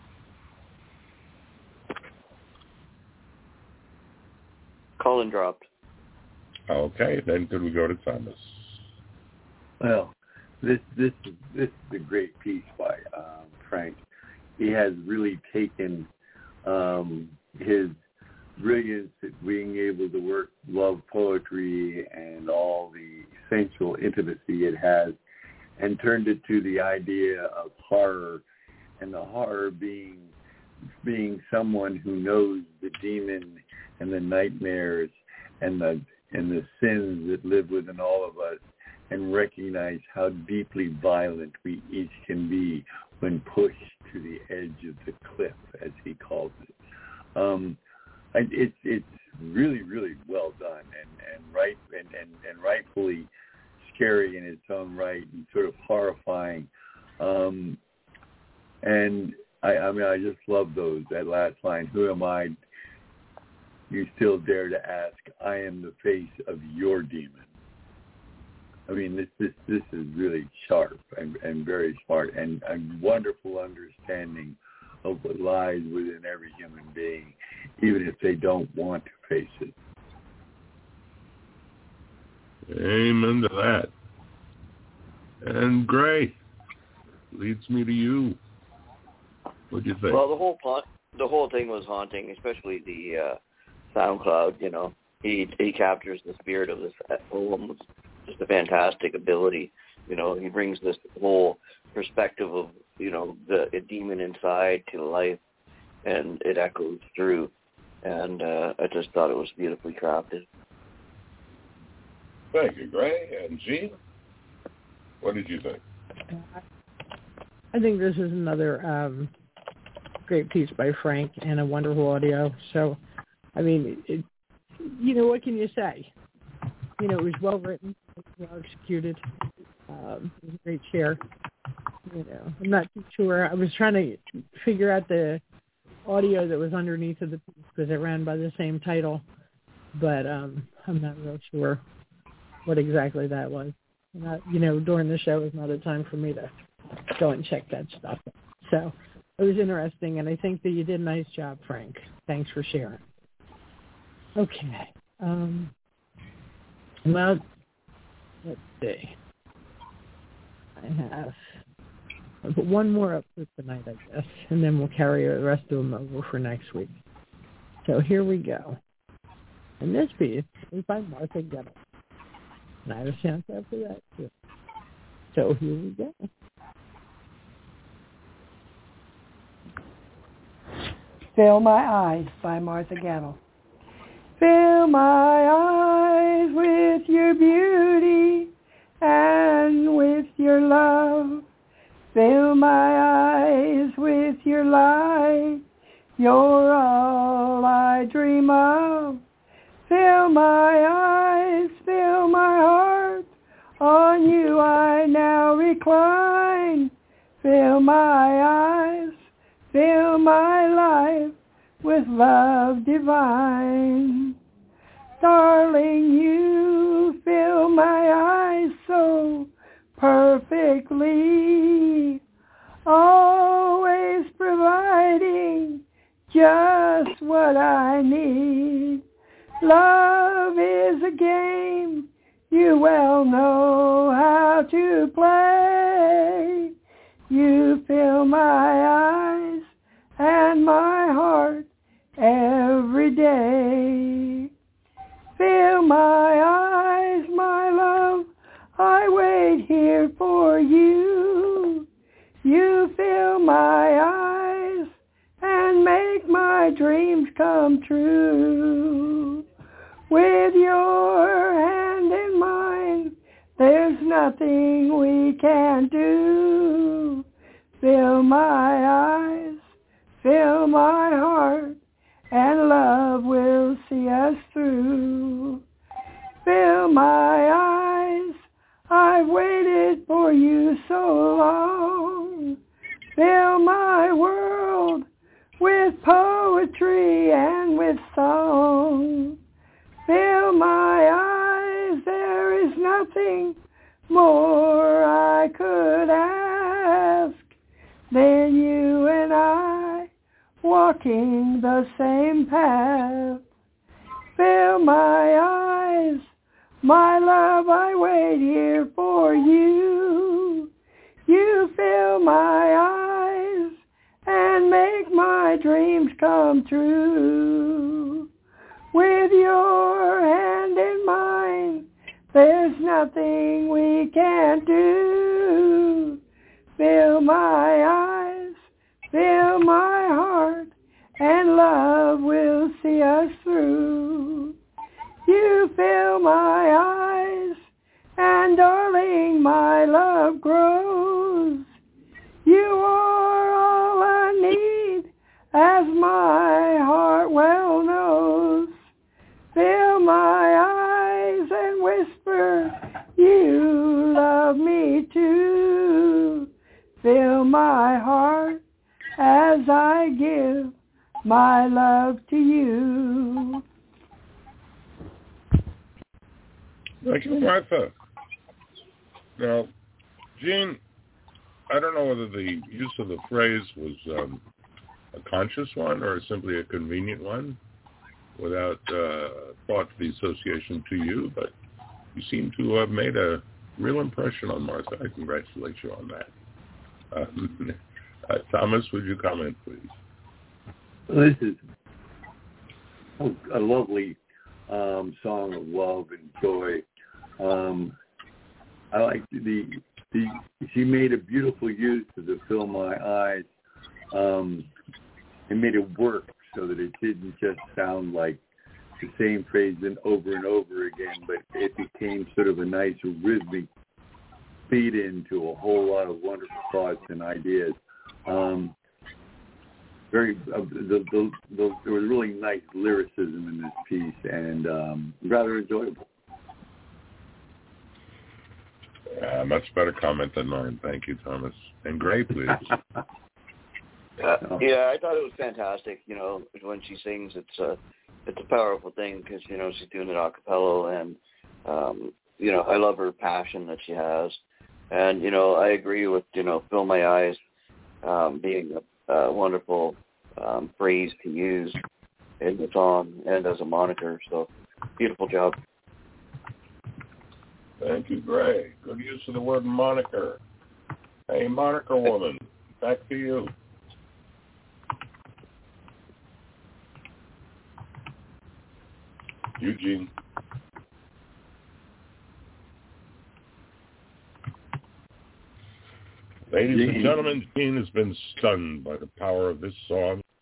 Colin dropped. Okay, then could we go to Thomas? Well, this this this is a great piece by um, Frank. He has really taken um, his brilliance at being able to work love poetry and all the essential intimacy it has, and turned it to the idea of horror, and the horror being being someone who knows the demon and the nightmares and the and the sins that live within all of us, and recognize how deeply violent we each can be when pushed to the edge of the cliff, as he calls it. Um, and it's it's really really well done, and and right and, and, and rightfully scary in its own right, and sort of horrifying. Um, and I, I mean, I just love those. That last line: "Who am I? You still dare to ask? I am the face of your demon." I mean, this this this is really sharp and, and very smart, and a wonderful understanding of what lies within every human being, even if they don't want to face it. Amen to that. And Gray, leads me to you. What do you think? Well, the whole plot, the whole thing was haunting, especially the uh, SoundCloud. You know, he he captures the spirit of this poem with just a fantastic ability. You know, he brings this whole perspective of, you know, the a demon inside to life, and it echoes through. And uh, I just thought it was beautifully crafted. Thank you, Gray. And Gene, what did you think? I think this is another um, great piece by Frank and a wonderful audio. So, I mean, it, you know, what can you say? You know, it was well written, well executed. Um, it was a great share. You know, I'm not too sure. I was trying to figure out the audio that was underneath of the piece because it ran by the same title, but um, I'm not real sure what exactly that was. Not, you know, during the show is not a time for me to go and check that stuff. So it was interesting, and I think that you did a nice job, Frank. Thanks for sharing. Okay. Um, well, let's see. I have I'll put one more up for tonight, I guess, and then we'll carry the rest of them over for next week. So here we go. And this piece is by Martha Gettle. And I have a chance after that, too. So here we go. Fill My Eyes by Martha Gattle. Fill my eyes with your beauty and with your love. Fill my eyes with your light. You're all I dream of. Fill my eyes, fill my heart. On you I now recline. Fill my eyes, fill my life with love divine. Darling, you fill my eyes so perfectly, always providing just what I need. Love is a game you well know how to play. You fill my eyes and my heart every day. Fill my eyes, my love, I wait here for you. You fill my eyes and make my dreams come true. With your hand in mine, there's nothing we can't do. Fill my eyes, fill my heart, and love will see us through. Fill my eyes, I've waited for you so long. Fill my world with poetry and with song. Fill my eyes, there is nothing more I could ask than you and I walking the same path. Fill my eyes, my love, I wait here for you. You fill my eyes and make my dreams come true. With your hand in mine, there's nothing we can't do. Fill my eyes, fill my heart, and love will see us through. You fill my eyes, and darling, my love grows. You are all I need, as my heart well knows. Fill my eyes and whisper, you love me too. Fill my heart as I give my love to you. Thank you, Martha. Now, Gene, I don't know whether the use of the phrase was um, a conscious one or simply a convenient one without uh, thought to the association to you, but you seem to have made a real impression on Martha. I congratulate you on that. Uh, uh, Thomas, would you comment, please? Well, this is a lovely um, song of love and joy. Um, I like the, the, she made a beautiful use of the Fill My Eyes um, and made it work so that it didn't just sound like the same phrase and over and over again, but it became sort of a nice rhythmic feed into a whole lot of wonderful thoughts and ideas. Um, very, uh, the, the, the, there was really nice lyricism in this piece and um, rather enjoyable. Uh, much better comment than mine. Thank you, Thomas. And Gray, please. uh, yeah, I thought it was fantastic. You know, when she sings, it's a it's a powerful thing because you know she's doing it a cappella, and um, you know I love her passion that she has, and you know I agree with you know "Fill My Eyes" um, being a, a wonderful um, phrase to use in the song and as a moniker. So, beautiful job. Thank you, Gray. Good use of the word moniker. Hey, moniker woman, back to you. Eugene. Ladies and gentlemen, Gene has been stunned by the power of this song.